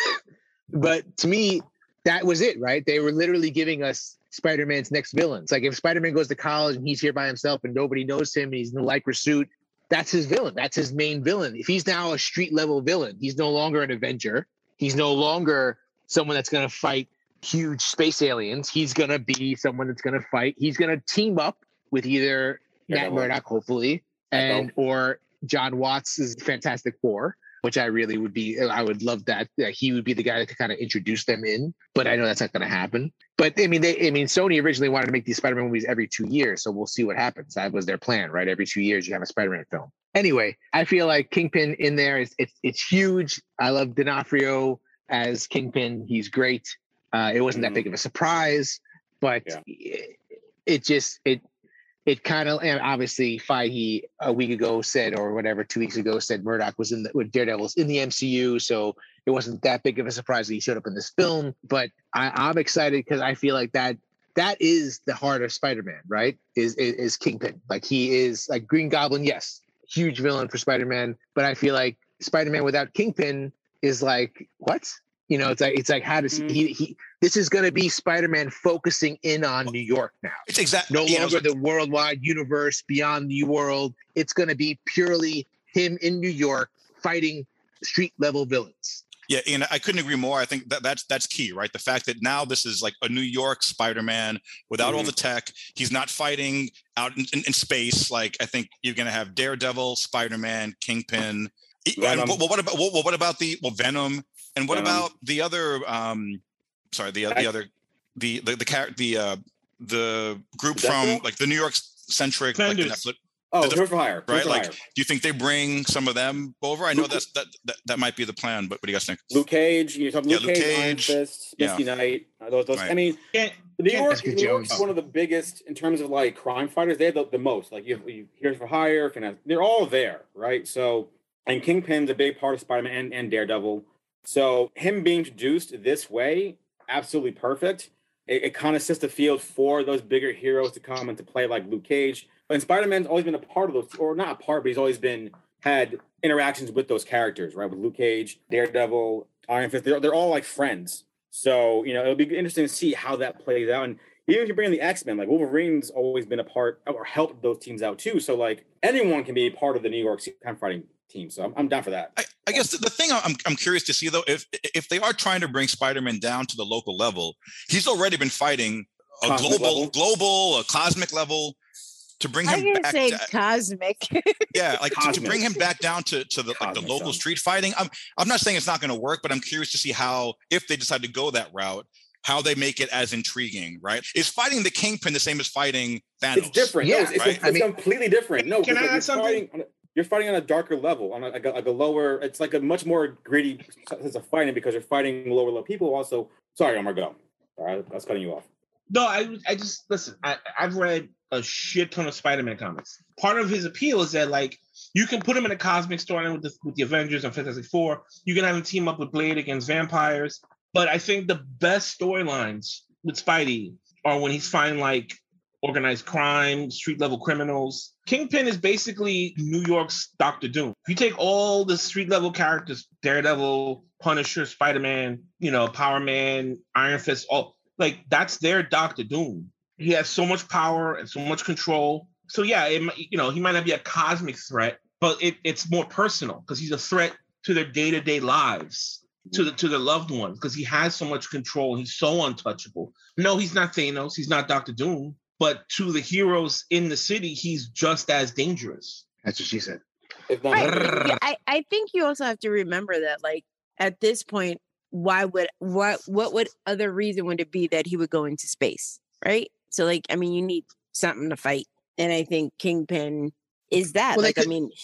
but to me, that was it, right? They were literally giving us Spider-Man's next villain. It's like if Spider-Man goes to college and he's here by himself and nobody knows him, and he's in the Lycra suit, that's his villain. That's his main villain. If he's now a street level villain, he's no longer an Avenger. He's no longer someone that's going to fight huge space aliens. He's going to be someone that's going to fight. He's going to team up with either Matt Daredevil. Murdock, hopefully, and Echo. or John Watts' Fantastic Four, which I really would be. I would love that. that he would be the guy that could kind of introduce them in. But I know that's not going to happen. But I mean, they. I mean, Sony originally wanted to make these Spider-Man movies every two years, so we'll see what happens. That was their plan, right? Every two years, you have a Spider-Man film. Anyway, I feel like Kingpin in there is it's it's huge. I love D'Onofrio as Kingpin. He's great. Uh, it wasn't Mhm. that big of a surprise, but Yeah. it, it just it it kind of, and obviously Feige a week ago said, or whatever, two weeks ago said Murdoch was in the with Daredevil's in the M C U, so it wasn't that big of a surprise that he showed up in this film. But I, I'm excited because I feel like that that is the heart of Spider-Man, right? Is, is is Kingpin. Like he is like Green Goblin, yes, huge villain for Spider-Man, but I feel like Spider-Man without Kingpin is like what? You know, it's like it's like how does Mm. he he this is going to be Spider-Man focusing in on New York now. It's exactly No longer the worldwide universe beyond the world. It's going to be purely him in New York fighting street level villains. Yeah, and I couldn't agree more. I think that that's that's key, right? The fact that now this is like a New York Spider-Man without all Mhm. the tech. He's not fighting out in, in, in space. Like I think you're going to have Daredevil, Spider-Man, Kingpin. E- And Venom. what, what about what, what about the well Venom? And what Venom. about the other? Um, sorry, the the I- other the the the char- the uh, the group Deathstroke? from like the New York centric like the Defenders. Netflix. Oh, the- Hero for Hire. Hero right, for like- Hire. Do you think they bring some of them over? I know Luke- that's that, that that might be the plan, but what do you guys think? Luke Cage. You're talking Yeah, Luke Luke Cage, Iron Cage. Fist, Yeah. Misty Knight. uh, Those, those. I Right. mean, Can't, New Can't- York, Jessica New York's Jones. one of the biggest in terms of like crime fighters. They have the, the most. Like you have you, Heroes for Hire, Finan- they're all there, right? So, and Kingpin's a big part of Spider-Man and, and Daredevil. So him being introduced this way, absolutely perfect. It, it kind of sets the field for those bigger heroes to come and to play like Luke Cage. And Spider-Man's always been a part of those, or not a part, but he's always been had interactions with those characters, right? With Luke Cage, Daredevil, Iron Fist, they're, they're all like friends. So, you know, it'll be interesting to see how that plays out. And even if you bring in the X-Men, like Wolverine's always been a part or helped those teams out too. So like anyone can be a part of the New York crime fighting team. So I'm, I'm down for that. I, I guess the, the thing I'm I'm curious to see though, if if they are trying to bring Spider-Man down to the local level, he's already been fighting a Cosmic global, level? global, a cosmic level. To bring I'm him gonna back, say to, cosmic. yeah, like to, to Cosmic. bring him back down to to the like the Cosmic local zone. street fighting. I'm I'm not saying it's not going to work, but I'm curious to see how if they decide to go that route, how they make it as intriguing. Right? Is fighting the Kingpin the same as fighting Thanos? It's different. Yeah, no, it's, it's, right? it's I mean- completely different. No, Can because I add you're something? fighting on a, you're fighting on a darker level, on a, like, a, like a lower. It's like a much more gritty sense of fighting because you're fighting lower level people. Also, sorry, Omar, go. All right, I was cutting you off. No, I I just listen. I I've read a shit ton of Spider-Man comics. Part of his appeal is that like you can put him in a cosmic storyline with the with the Avengers and Fantastic Four. You can have him team up with Blade against vampires. But I think the best storylines with Spidey are when he's fighting like organized crime, street level criminals. Kingpin is basically New York's Doctor Doom. If you take all the street level characters, Daredevil, Punisher, Spider-Man, you know, Power Man, Iron Fist, all like that's their Doctor Doom. He has so much power and so much control. So yeah, it, might- you know, he might not be a cosmic threat, but it, it's more personal because he's a threat to their day-to-day lives, to the to their loved ones, because he has so much control. He's so untouchable. No, he's not Thanos. He's not Doctor Doom. But to the heroes in the city, he's just as dangerous. That's what she said. If not, Right. Yeah, I, I think you also have to remember that, like, at this point, why would what what would other reason would it be that he would go into space, right? So, like, I mean, you need something to fight, and I think Kingpin is that. Well, they like, I could- mean,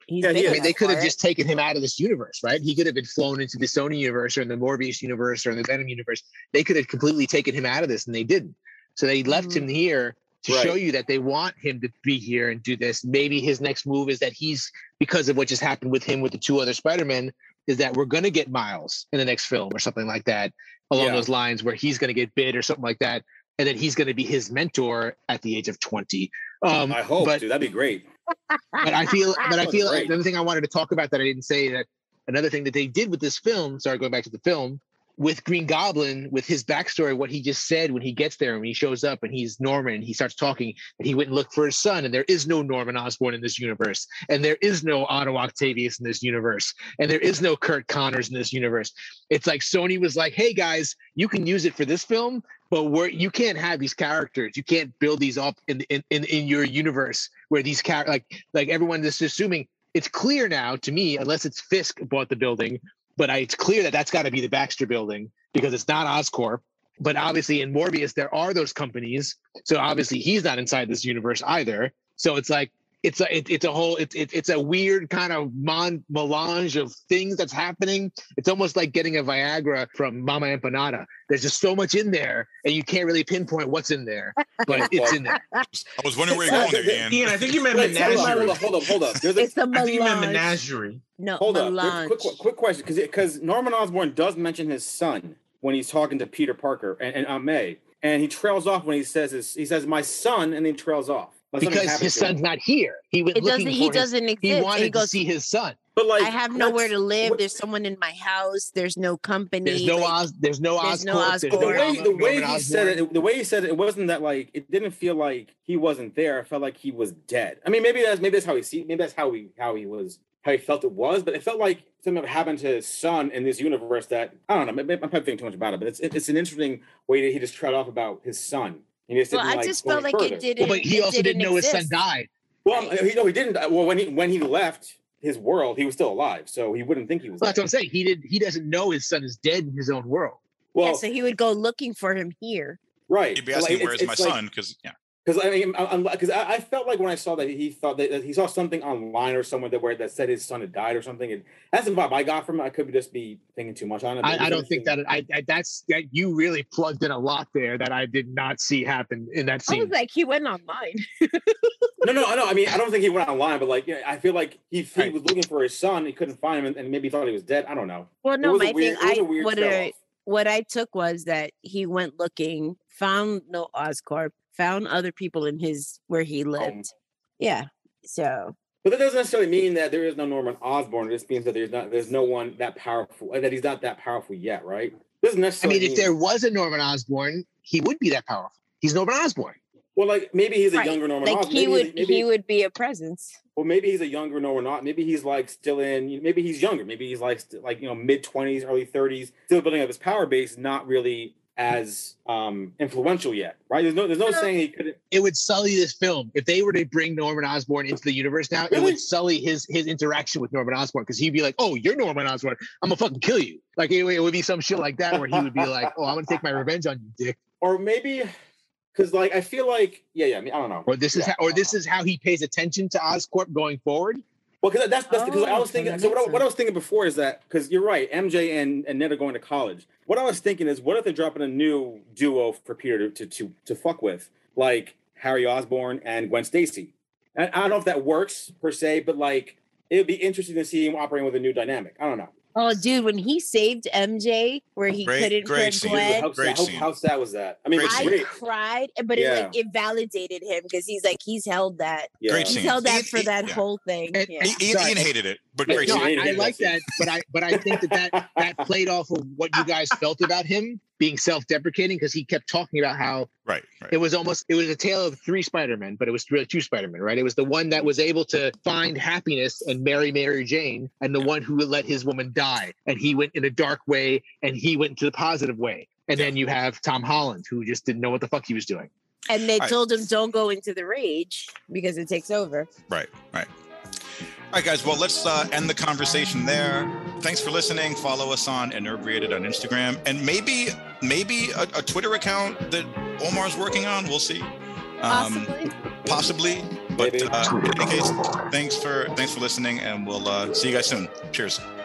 He's Yeah, big he I is. mean, they enough could for have it. just taken him out of this universe, right? He could have been flown into the Sony universe or in the Morbius universe or in the Venom universe. They could have completely taken him out of this, and they didn't. So they left him here to show Right. you that they want him to be here and do this. Maybe his next move is that he's, because of what just happened with him with the two other Spider-Men, is that we're going to get Miles in the next film or something like that, along Yeah. those lines, where he's going to get bid or something like that. And then he's going to be his mentor at the age of twenty. Um, I hope, but, dude. That'd be great. but I feel, but I Sounds feel great. another thing I wanted to talk about that I didn't say, that another thing that they did with this film, sorry, going back to the film, with Green Goblin, with his backstory, what he just said when he gets there and when he shows up and he's Norman and he starts talking and he went and looked for his son, and there is no Norman Osborn in this universe, and there is no Otto Octavius in this universe, and there is no Kurt Connors in this universe. It's like Sony was like, hey guys, you can use it for this film, but we're, you can't have these characters. You can't build these up in in in, in your universe where these characters, like like everyone is assuming. It's clear now to me, unless it's Fisk bought the building, but I, it's clear that that's got to be the Baxter building because it's not Oscorp. But obviously in Morbius, there are those companies. So obviously he's not inside this universe either. So it's like, it's a, it, it's a whole, it's it, it's a weird kind of mon, melange of things that's happening. It's almost like getting a Viagra from Mama Empanada. There's just so much in there and you can't really pinpoint what's in there, but it's in there. I was wondering where you're going there, Ian. Ian, I think you meant Wait, hold up, menagerie. hold up, hold up, hold up. There's a, It's a I think you meant melange. menagerie. No, hold up. There's a melange. quick, quick, quick question, because because Norman Osborn does mention his son when he's talking to Peter Parker and, and Aunt May, and he trails off when he says his, he says my son, and then trails off. Like something Because happened his to him. son's not here. He went It looking doesn't. for He his, doesn't exist. he And wanted he goes, to see his son. But like, I have nowhere that's- to live. what- There's someone in my house. There's no company. There's no like, Oz, there's no there's no Oscorp, there's But the Oscorp. no way the way Norman he said Osborn. it, the way he said it, it wasn't that like it didn't feel like he wasn't there. It felt like he was dead. I mean, maybe that's maybe that's how he see. Maybe that's how he how he was how he felt it was. But it felt like something happened to his son in this universe that I don't know. Maybe I'm probably thinking too much about it, but it's it's an interesting way that he just tread off about his son. And he just Well, didn't, I like, just go felt like further. it didn't. Well, but he it also didn't know his son exist. died. Well, he no, he didn't. Well, when he when he left his world, he was still alive, so he wouldn't think he was. Well, that's dead. what I'm saying. He did. He doesn't know his son is dead in his own world. Well, Yeah, so he would go looking for him here. right. He'd be But, asking, like, where's it's- my it's like- son? Because, yeah. Because I mean, because I, I felt like when I saw that he thought that, that he saw something online or somewhere that where that said his son had died or something. And that's the vibe I got from it. I could just be thinking too much on it. but it I, was I don't think that. interesting. I, I that's that you really plugged in a lot there that I did not see happen in that I was scene. like, he went online. No, no, no. I mean, I don't think he went online, but like, yeah, I feel like he, he Right. was looking for his son. He couldn't find him, and, and maybe thought he was dead. I don't know. Well, It no, was a my weird- thing. it was I a weird what trail I off. what I took was that he went looking, found no Oscorp, found other people in his where he lived. Yeah. So But that doesn't necessarily mean that there is no Norman Osborn. It just means that there's not there's no one that powerful, that he's not that powerful yet, right? Doesn't I necessarily. mean, if there was a Norman Osborn, he would be that powerful. He's Norman Osborn. well, like maybe he's a right. younger Norman like Osborn. he Maybe would he's- maybe, he would be a presence. Well, maybe he's a younger Norman. Not maybe he's like still in. Maybe he's younger. Maybe he's like st- like you know mid twenties, early thirties, still building up his power base. Not really as um influential yet, right? There's no there's no saying he couldn't. It would sully this film if they were to bring Norman Osborn into the universe now. It Really? would sully his his interaction with Norman Osborn because he'd be like, "Oh, you're Norman Osborn. I'm gonna fucking kill you." Like it, it would be some shit like that where he would be like, "Oh, I'm gonna take my revenge on you, dick." Or maybe because like I feel like yeah yeah I mean I don't know. Or this is Yeah, how, or I this don't is how he pays attention to Oscorp going forward. Well, because that's that's because I Oh, was so thinking. that So what I, makes what I was thinking before is that because you're right, M J and, and Ned are going to college. What I was thinking is, what if they're dropping a new duo for Peter to to to, to fuck with, like Harry Osborn and Gwen Stacy? And I don't know if that works per se, but like it would be interesting to see him operating with a new dynamic. I don't know. Oh, dude, when he saved M J, where he Great- couldn't great put scene. Gwen, How, Great sad, scene. how, how sad was that? I mean, it was Great I scene. great. cried, but it Yeah. like it validated him because he's like he's held that. Yeah. Great He's scene. held that Ian- for Ian- that yeah. whole thing. And- Yeah. Ian, Ian Sorry. hated it, but Yeah, great No, scene. I, scene. I like that, but I but I think that that, that played off of what you guys felt about him being self-deprecating because he kept talking about how Right, right. it was almost it was a tale of three Spider-Men, but it was really two Spider-Men, right? It was the one that was able to find happiness and marry Mary Jane, and the one who would let his woman die. And he went in a dark way, and he went into the positive way. And then you have Tom Holland, who just didn't know what the fuck he was doing. And they All right. told him don't go into the rage because it takes over. Right, right. All right, guys. Well, let's uh, end the conversation there. Thanks for listening. Follow us on Inebriated on Instagram, and maybe maybe a, a Twitter account that Omar's working on. We'll see. Um, Possibly. possibly. But Maybe. uh, in any case, thanks for thanks for listening, and we'll uh, see you guys soon. Cheers.